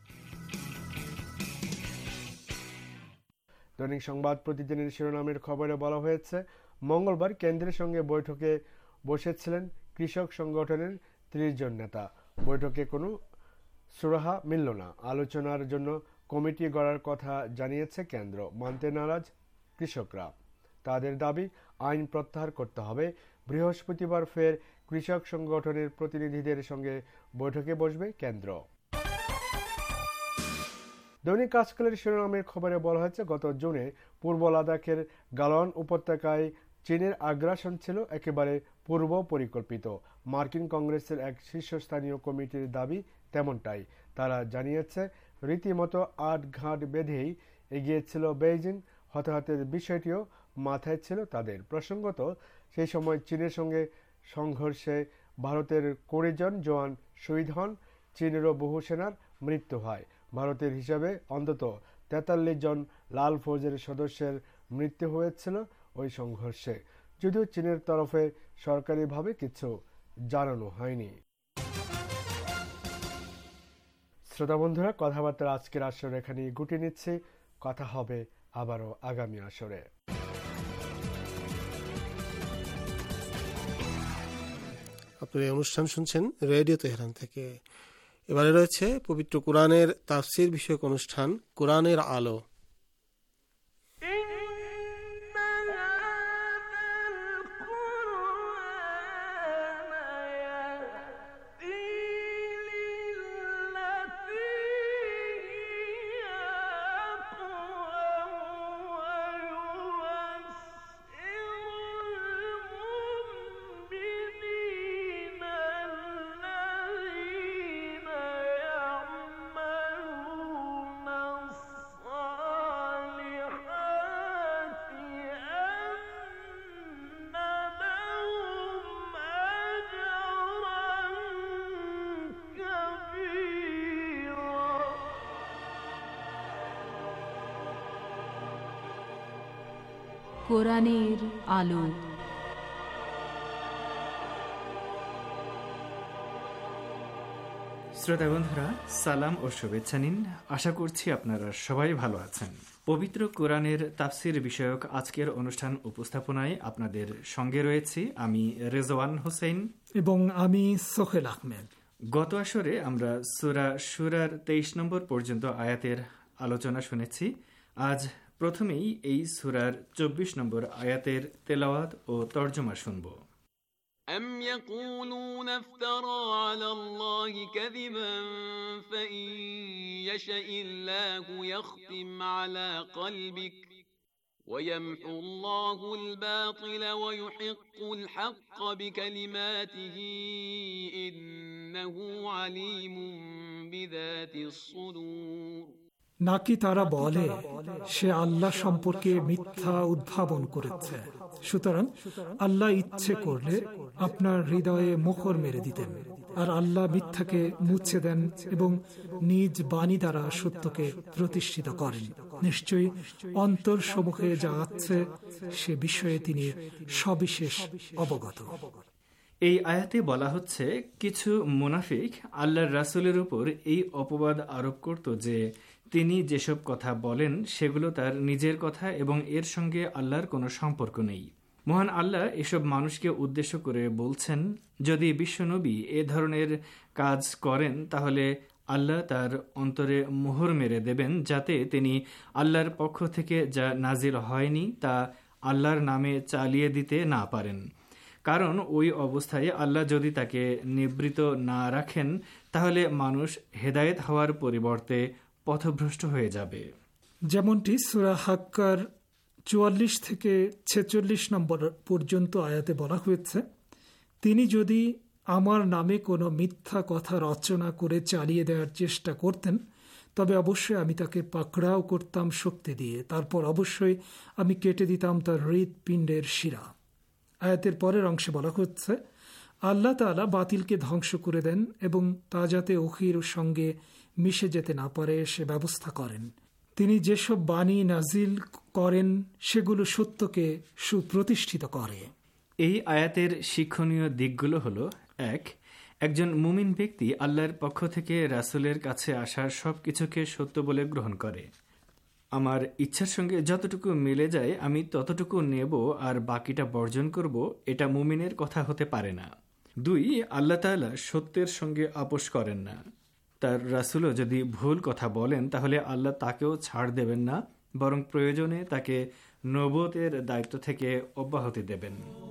S15: দৈনিক সংবাদ প্রতিদিনের শিরোনামের খবরে বলা হয়েছে, মঙ্গলবার কেন্দ্রের সঙ্গে বৈঠকে বসেছিলেন কৃষক সংগঠনের 30 জন নেতা। বৈঠকে কোনো সুরাহা মিলল না। আলোচনার জন্য কমিটি গড়ার কথা জানিয়েছে কেন্দ্র। মানতে নারাজ কৃষকরা। তাদের দাবি আইন প্রত্যাহার করতে হবে। বৃহস্পতিবার ফের কৃষক সংগঠনের প্রতিনিধিদের সঙ্গে বৈঠকে বসবে কেন্দ্র। দৈনিক আজকালের শিরোনামের খবরে বলা হয়েছে, গত জুনে পূর্ব লাদাখের গালওয়ান উপত্যকায় চীনের আগ্রাসন ছিল একেবারে পূর্ব পরিকল্পিত। মার্কিন কংগ্রেসের এক শীর্ষস্থানীয় কমিটির দাবি তেমনটাই। তারা জানিয়েছে, রীতিমতো আট ঘাট বেঁধেই এগিয়েছিল বেইজিং। হতাহতের বিষয়টিও মাথায় ছিল তাদের। প্রসঙ্গত, সেই সময় চীনের সঙ্গে সংঘর্ষে ভারতের 20 জন জওয়ান শহীদ হন। চীনেরও বহু সেনার মৃত্যু হয়। ভারতের হিসাবে অন্তত 43 জন লাল ফৌজের সদস্যের মৃত্যু হয়েছিল ওই সংঘর্ষে, যদিও চীনের তরফে সরকারিভাবে কিছু জানানো হয়নি। শ্রোতা বন্ধুরা, কথাবার্তার আজকের আসর এখানে গুটিয়ে নিচ্ছি। কথা হবে আবারও আগামী আসরে।
S11: আপনারা এই অনুষ্ঠান শুনছেন রেডিও তেহরান থেকে। এবারে রয়েছে পবিত্র কোরআনের তাফসির বিষয়ক অনুষ্ঠান কোরআনের আলো।
S3: الصالحات
S17: কোরআনের আলো।
S9: শ্রোতা বন্ধুরা, সালাম ও শুভেচ্ছা নিন। আশা করছি আপনারা সবাই ভালো আছেন। পবিত্র কোরআনের তাফসির বিষয়ক আজকের অনুষ্ঠান উপস্থাপনায় আপনাদের সঙ্গে রয়েছি আমি রেজওয়ান হোসেন
S18: এবং আমি সোহেল আহমেদ।
S9: গত আসরে আমরা সূরা শুরার 23 নম্বর পর্যন্ত আয়াতের আলোচনা শুনেছি। আজ প্রথমেই এই সূরার 24 নম্বর আয়াতের তেলাওয়াত ও তর্জমা শুনব।
S19: أم يقولون افترى على الله كذبا فإن يشأ الله يختم على قلبك ويمحو الله الباطل ويحق الحق بكلماته إنه عليم بذات الصدور।
S18: নাকি তারা বলে সে আল্লাহ সম্পর্কে মিথ্যা উদ্ভাবন করেছে, সুতরাং আল্লাহ ইচ্ছে করলে আপনার হৃদয়ে মোহর মেরে দিতেন, আর আল্লাহ মিথ্যাকে মুছে দেন এবং নিজ বাণী দ্বারা সত্যকে প্রতিষ্ঠিত করেন। নিশ্চয়ই অন্তর সমূহে যা আছে সে বিষয়ে তিনি সবিশেষ অবগত।
S9: এই আয়াতে বলা হচ্ছে, কিছু মুনাফিক আল্লাহর রাসূলের উপর এই অপবাদ আরোপ করত যে তিনি যেসব কথা বলেন সেগুলো তার নিজের কথা এবং এর সঙ্গে আল্লাহর কোনো সম্পর্ক নেই। মহান আল্লাহ এসব মানুষকে উদ্দেশ্য করে বলছেন, যদি বিশ্বনবী এ ধরনের কাজ করেন তাহলে আল্লাহ তার অন্তরে মোহর মেরে দেবেন, যাতে তিনি আল্লাহর পক্ষ থেকে যা নাজিল হয়নি তা আল্লাহর নামে চালিয়ে দিতে না পারেন। কারণ ওই অবস্থায় আল্লাহ যদি তাকে নিবৃত না রাখেন তাহলে মানুষ হেদায়েত হওয়ার পরিবর্তে পথভ্রষ্ট হয়ে যাবে।
S18: যেমনটি সূরা হাক্কার 44 থেকে 46 নম্বর পর্যন্ত আয়াতে বলা হয়েছে, তিনি যদি আমার নামে কোনো মিথ্যা কথা রচনা করে চালিয়ে দেওয়ার চেষ্টা করতেন তবে অবশ্যই আমি তাকে পাকড়াও করতাম শক্তি দিয়ে, তারপর অবশ্যই আমি কেটে দিতাম তার হৃৎপিণ্ডের শিরা। আয়াতের পরের অংশে বলা হচ্ছে, আল্লাহ তাআলা বাতিলকে ধ্বংস করে দেন এবং তা যাতে ওহীর সঙ্গে মিশে যেতে না পারে সে ব্যবস্থা করেন। তিনি যেসব বাণী নাজিল করেন সেগুলো সত্যকে সুপ্রতিষ্ঠিত করে।
S9: এই আয়াতের শিক্ষণীয় দিকগুলো হলো, একজন মুমিন ব্যক্তি আল্লাহর পক্ষ থেকে রাসূলের কাছে আসা সব কিছুকে সত্য বলে গ্রহণ করে। আমার ইচ্ছার সঙ্গে যতটুকু মিলে যায় আমি ততটুকু নেব আর বাকিটা বর্জন করব, এটা মুমিনের কথা হতে পারে না। 2, আল্লাহ তাআলা সত্যের সঙ্গে আপোষ করেন না। তার রাসূলও যদি ভুল কথা বলেন তাহলে আল্লাহ তাকেও ছাড় দেবেন না, বরং প্রয়োজনে তাকে নবুয়তের দায়িত্ব থেকে অব্যাহতি দেবেন।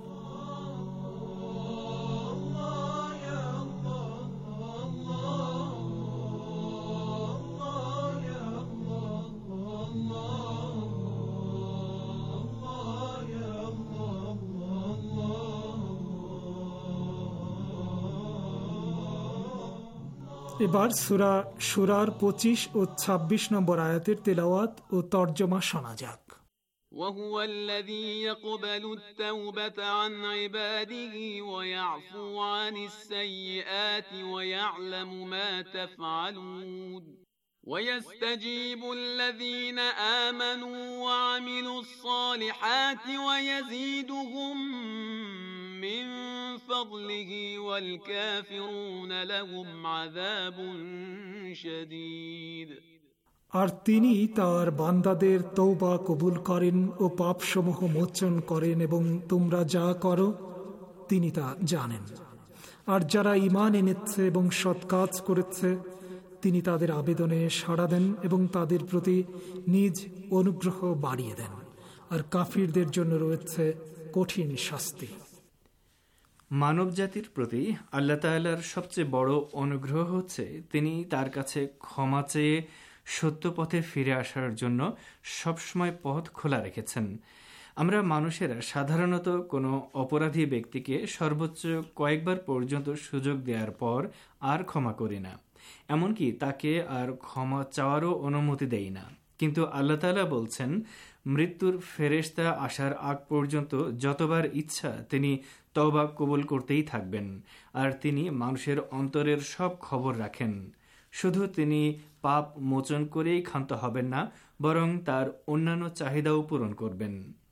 S18: এবার সূরা শুরার 25 ও 26 নম্বর আয়াতের তেলাওয়াত ও তর্জমা শোনা যাক।
S19: وهو الذي يقبل التوبة عن عباده ويعفو عن السيئات ويعلم ما تفعلون ويستجيب الذين آمنوا وعملوا الصالحات ويزيدهم من فضله والكافرون لهم عذاب شديد।
S18: আর তিনি তার বান্দাদের তওবা কবুল করেন ও পাপসমূহ মোচন করেন এবং তোমরা যা করো তিনি তা জানেন। আর যারা ঈমান এনেছে এবং সৎ কাজ করেছে তিনি তাদের আবেদনে সাড়া দেন এবং তাদের প্রতি নিজ অনুগ্রহ বাড়িয়ে দেন, আর কাফিরদের জন্য রয়েছে কঠিন শাস্তি।
S9: মানব জাতির প্রতি আল্লাহ তাআলার সবচেয়ে বড় অনুগ্রহ হচ্ছে তিনি তার কাছে ক্ষমা চেয়ে সত্য পথে ফিরে আসার জন্য সবসময় পথ খোলা রেখেছেন। আমরা মানুষেরা সাধারণত কোনো অপরাধী ব্যক্তিকে সর্বোচ্চ কয়েকবার পর্যন্ত সুযোগ দেওয়ার পর আর ক্ষমা করি না, এমনকি তাকে আর ক্ষমা চাওয়ারও অনুমতি দেই না। কিন্তু আল্লাহ তাআলা বলছেন, মৃত্যুর ফেরেশতা আসার আগ পর্যন্ত যতবার ইচ্ছা তিনি তওবা কবুল করতেই থাকবেন, আর তিনি মানুষের অন্তরের সব খবর রাখেন। শুধু তিনি পাপ মোচন করেই ক্ষান্ত হবেন না, বরং তার অন্যান্য চাহিদাও পূরণ করবেন।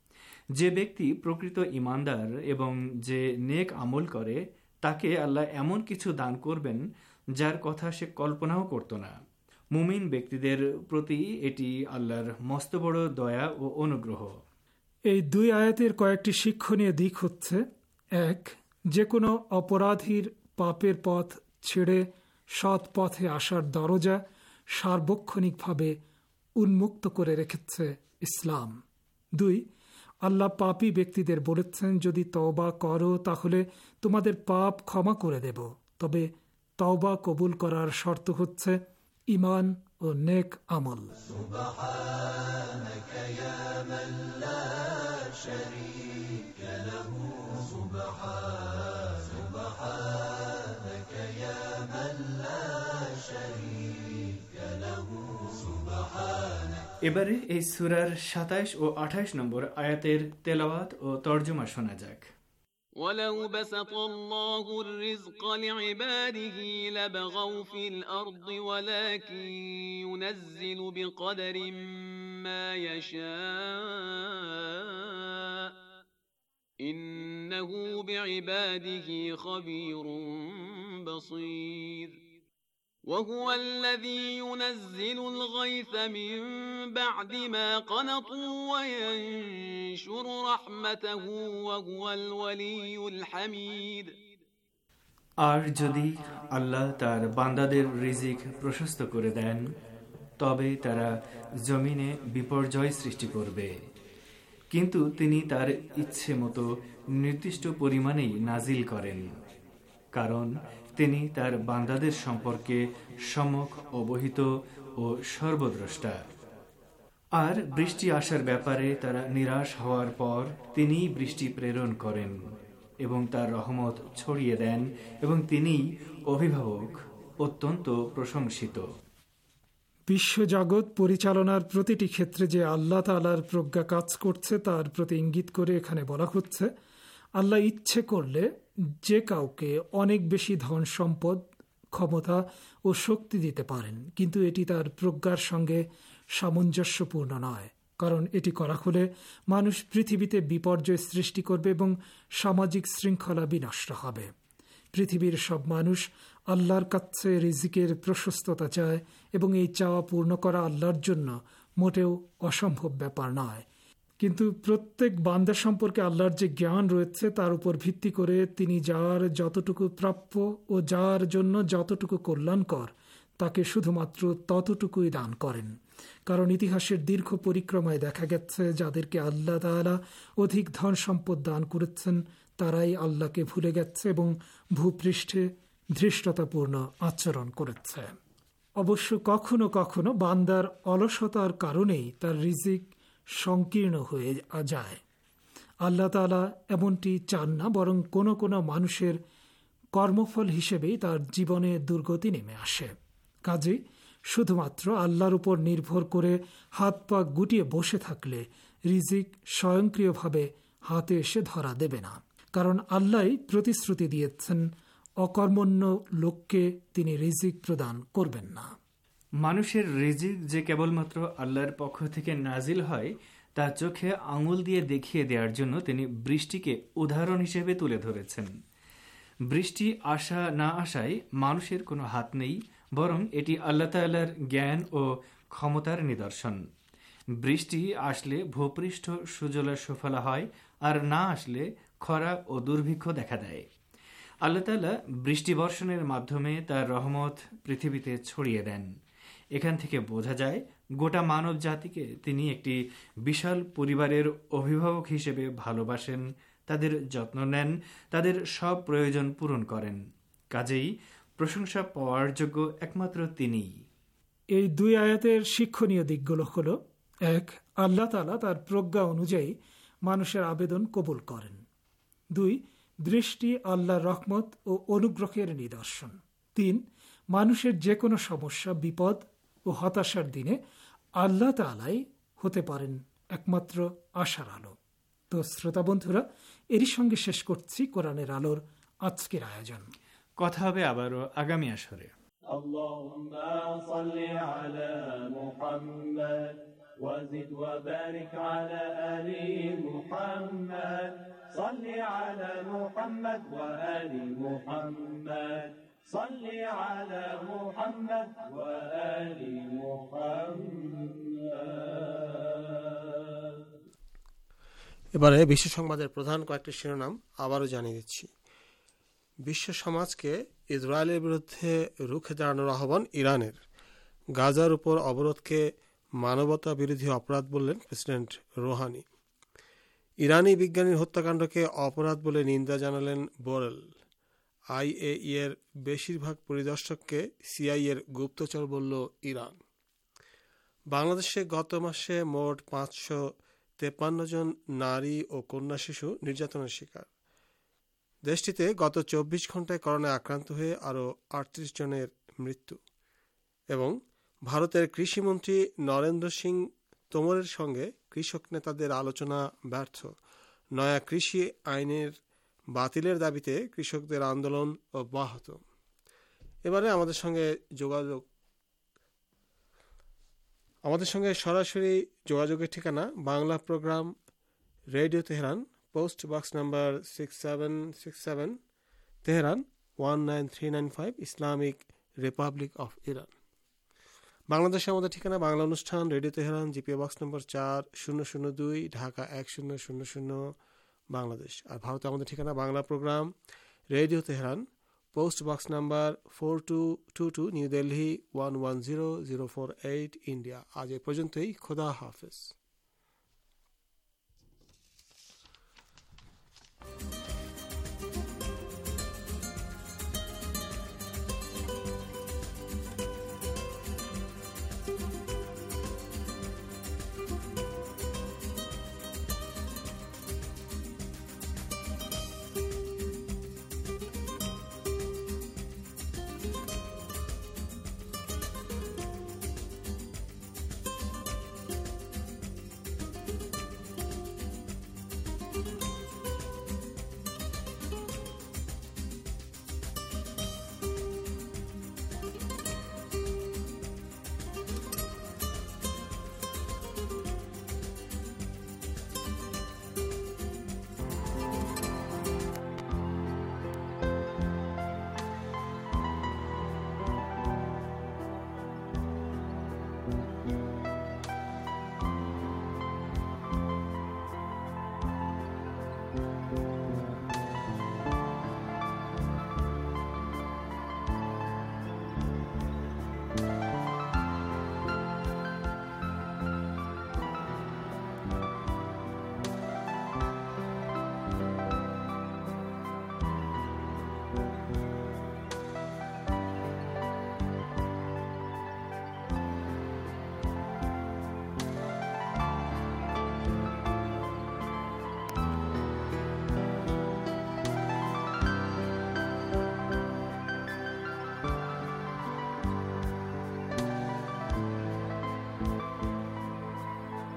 S9: যে ব্যক্তি প্রকৃত ঈমানদার এবং যে নেক আমল করে তাকে আল্লাহ এমন কিছু দান করবেন যার কথা সে কল্পনাও করত না। মুমিন ব্যক্তিদের প্রতি এটি আল্লাহর মস্ত বড় দয়া ও অনুগ্রহ।
S18: এই দুই আয়াতের কয়েকটি শিক্ষণীয় দিক হচ্ছে: এক, যে কোনো অপরাধীর পাপের পথ ছেড়ে সৎ পথে আসার দরজা সার্বক্ষণিকভাবে উন্মুক্ত করে রেখেছে ইসলাম। দুই, আল্লাহ পাপী ব্যক্তিদের বলেছেন, যদি তওবা করো তাহলে তোমাদের পাপ ক্ষমা করে দেব, তবে তওবা কবুল করার শর্ত হচ্ছে ঈমান ও নেক আমল।
S9: এবারে এই সূরার ২৭ ও ২৮ নম্বর আয়াতের তেলাওয়াত ও তরজমা শোনা যাক।
S19: وَلَوْ بَسَطَ اللَّهُ الرِّزْقَ لِعِبَادِهِ لَبَغَوْا فِي الْأَرْضِ وَلَكِنْ يُنَزِّلُ بِقَدَرٍ مَا يَشَاءُ إِنَّهُ بِعِبَادِهِ خَبِيرٌ بَصِيرٌ وهو الذي ينزل الغيث من بعد ما قنطوا وينشر رحمته وهو الولي الحميد।
S9: আর যদি আল্লাহ তার বান্দাদের রিজিক প্রশস্ত করে দেন তবে তারা জমিনে বিপর্যয় সৃষ্টি করবে, কিন্তু তিনি তার ইচ্ছে মতো নির্দিষ্ট পরিমাণেই নাজিল করেন, কারণ তিনি তার বান্দাদের সম্পর্কে সম্যক অবহিত ও সর্বদ্রষ্টা। আর বৃষ্টি আসার ব্যাপারে তারা নিরাশ হওয়ার পর তিনি বৃষ্টি প্রেরণ করেন এবং তার রহমত ছড়িয়ে দেন এবং তিনি অভিভাবক, অত্যন্ত প্রশংসিত।
S18: বিশ্বজগৎ পরিচালনার প্রতিটি ক্ষেত্রে যে আল্লাহ তাআলার প্রজ্ঞা কাজ করছে তার প্রতি ইঙ্গিত করে এখানে বলা হচ্ছে, আল্লাহ ইচ্ছে করলে যে কাউকে অনেক বেশি ধন সম্পদ, ক্ষমতা ও শক্তি দিতে পারেন, কিন্তু এটি তার প্রজ্ঞার সঙ্গে সামঞ্জস্যপূর্ণ নয়, কারণ এটি করা হলে মানুষ পৃথিবীতে বিপর্যয় সৃষ্টি করবে এবং সামাজিক শৃঙ্খলা বিনষ্ট হবে। পৃথিবীর সব মানুষ আল্লাহর কাছে রিজিকের প্রশস্ততা চায় এবং এই চাওয়া পূর্ণ করা আল্লাহর জন্য মোটেও অসম্ভব ব্যাপার নয়। কিন্তু প্রত্যেক বান্দা সম্পর্কে আল্লাহর যে জ্ঞান রয়েছে তার উপর ভিত্তি করে তিনি যার যতটুকু প্রাপ্য ও যার জন্য যতটুকু কল্যাণকর তাকে শুধুমাত্র ততটুকুই দান করেন। কারণ ইতিহাসের দীর্ঘ পরিক্রমায় দেখা গেছে যাদেরকে আল্লাহ তাআলা অধিক ধন সম্পদ দান করেছেন তারাই আল্লাহকে ভুলে গেছে এবং ভূপৃষ্ঠে ধৃষ্টতাপূর্ণ আচরণ করেছে। অবশ্য কখনো কখনো বান্দার অলসতার কারণেই তার রিজিক সংকীর্ণ হয়ে যায়। আল্লাহ তাআলা এমনটি চান না, বরং কোনো কোনো মানুষের কর্মফল হিসেবেই তার জীবনে দুর্গতি নেমে আসে। কাজেই শুধুমাত্র আল্লাহর উপর নির্ভর করে হাত পা গুটিয়ে বসে থাকলে রিজিক স্বয়ংক্রিয়ভাবে হাতে এসে ধরা দেবে না, কারণ আল্লাহই প্রতিশ্রুতি দিয়েছেন অকর্মণ্য লোককে তিনি রিজিক প্রদান করবেন না।
S9: মানুষের রিজিক যে কেবলমাত্র আল্লাহর পক্ষ থেকে নাজিল হয় তা চোখে আঙুল দিয়ে দেখিয়ে দেওয়ার জন্য তিনি বৃষ্টিকে উদাহরণ হিসেবে তুলে ধরেছেন। বৃষ্টি আসা না আসায় মানুষের কোনো হাত নেই, বরং এটি আল্লাহ তাআলার জ্ঞান ও ক্ষমতার নিদর্শন। বৃষ্টি আসলে ভূপৃষ্ঠ সুজলা সুফলা হয়, আর না আসলে খরা ও দুর্ভিক্ষ দেখা দেয়। আল্লাহ তাআলা বৃষ্টি বর্ষণের মাধ্যমে তার রহমত পৃথিবীতে ছড়িয়ে দেন। এখান থেকে বোঝা যায় গোটা মানব জাতিকে তিনি একটি বিশাল পরিবারের অভিভাবক হিসেবে ভালোবাসেন, তাদের যত্ন নেন, তাদের সব প্রয়োজন পূরণ করেন। কাজেই প্রশংসা পাওয়ার যোগ্য একমাত্র তিনিই।
S18: এই দুই আয়াতের শিক্ষণীয় দিকগুলো হল: এক, আল্লাহ তাআলা তার প্রজ্ঞা অনুযায়ী মানুষের আবেদন কবুল করেন। দুই, দৃষ্টি আল্লাহর রহমত ও অনুগ্রহের নিদর্শন। তিন, মানুষের যে কোনো সমস্যা, বিপদ ও হতাশার দিনে আল্লাহ তাআলাই হতে পারেন একমাত্র আশার আলো। তো শ্রোতা বন্ধুরা, এরই সঙ্গে শেষ করছি কোরআনের আলোর আজকের আয়োজন।
S9: কথা হবে আবারও আগামী আসরে।
S3: اللهم صل على محمد
S17: وزد وبارك على آل محمد صل على محمد وآل محمد صل على محمد وآل محمد।
S11: এবারে বিশ্ব সংবাদের প্রধান কয়েকটি শিরোনাম আবারও জানিয়ে দিচ্ছি। বিশ্ব সমাজকে ইসরায়েলের বিরুদ্ধে রুখে দাঁড়ানোর আহ্বান ইরানের। গাজার উপর অবরোধকে মানবতা বিরোধী অপরাধ বললেন প্রেসিডেন্ট রোহানি। ইরানি বিজ্ঞানীর হত্যাকাণ্ডকে অপরাধ বলে নিন্দা জানালেন বোরেল। আইএই এর বেশিরভাগ পরিদর্শককে সিআইএর গুপ্তচর বলল ইরান। বাংলাদেশে গত মাসে মোট 553 জন নারী ও কন্যা শিশু নির্যাতনের শিকার। দেশটিতে গত 24 ঘন্টায় করোনায় আক্রান্ত হয়ে আরও 38 জনের মৃত্যু। এবং ভারতের কৃষিমন্ত্রী নরেন্দ্র সিং তোমরের সঙ্গে কৃষক নেতাদের আলোচনা ব্যর্থ। নয়া কৃষি আইনের বাতিলের দাবিতে কৃষকদের আন্দোলন অব্যাহত। এবারে আমাদের সঙ্গে সরাসরি যোগাযোগের ঠিকানা Bangla program, radio Tehran, post box number 6767, Tehran 19395, Islamic Republic of Iran. বাংলাদেশে আমাদের ঠিকানা বাংলা অনুষ্ঠান, radio Tehran, GPO box number 4002, Dhaka 1000 Bangladesh. আর ভারতে আমাদের ঠিকানা Bangla program, radio Tehran, post box number 4222, New Delhi 110048, India. আজ এ পর্যন্তই। খোদা হাফেজ।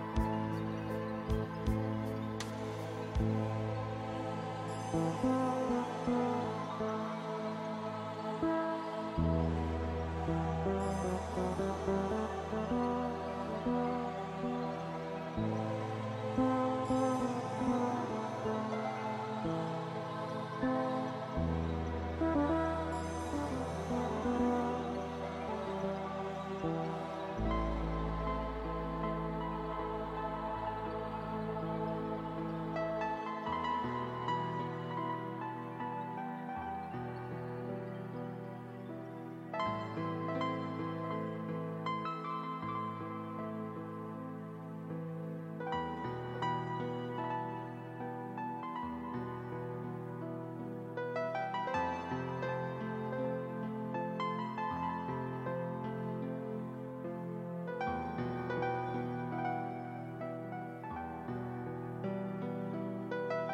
S17: Thank you.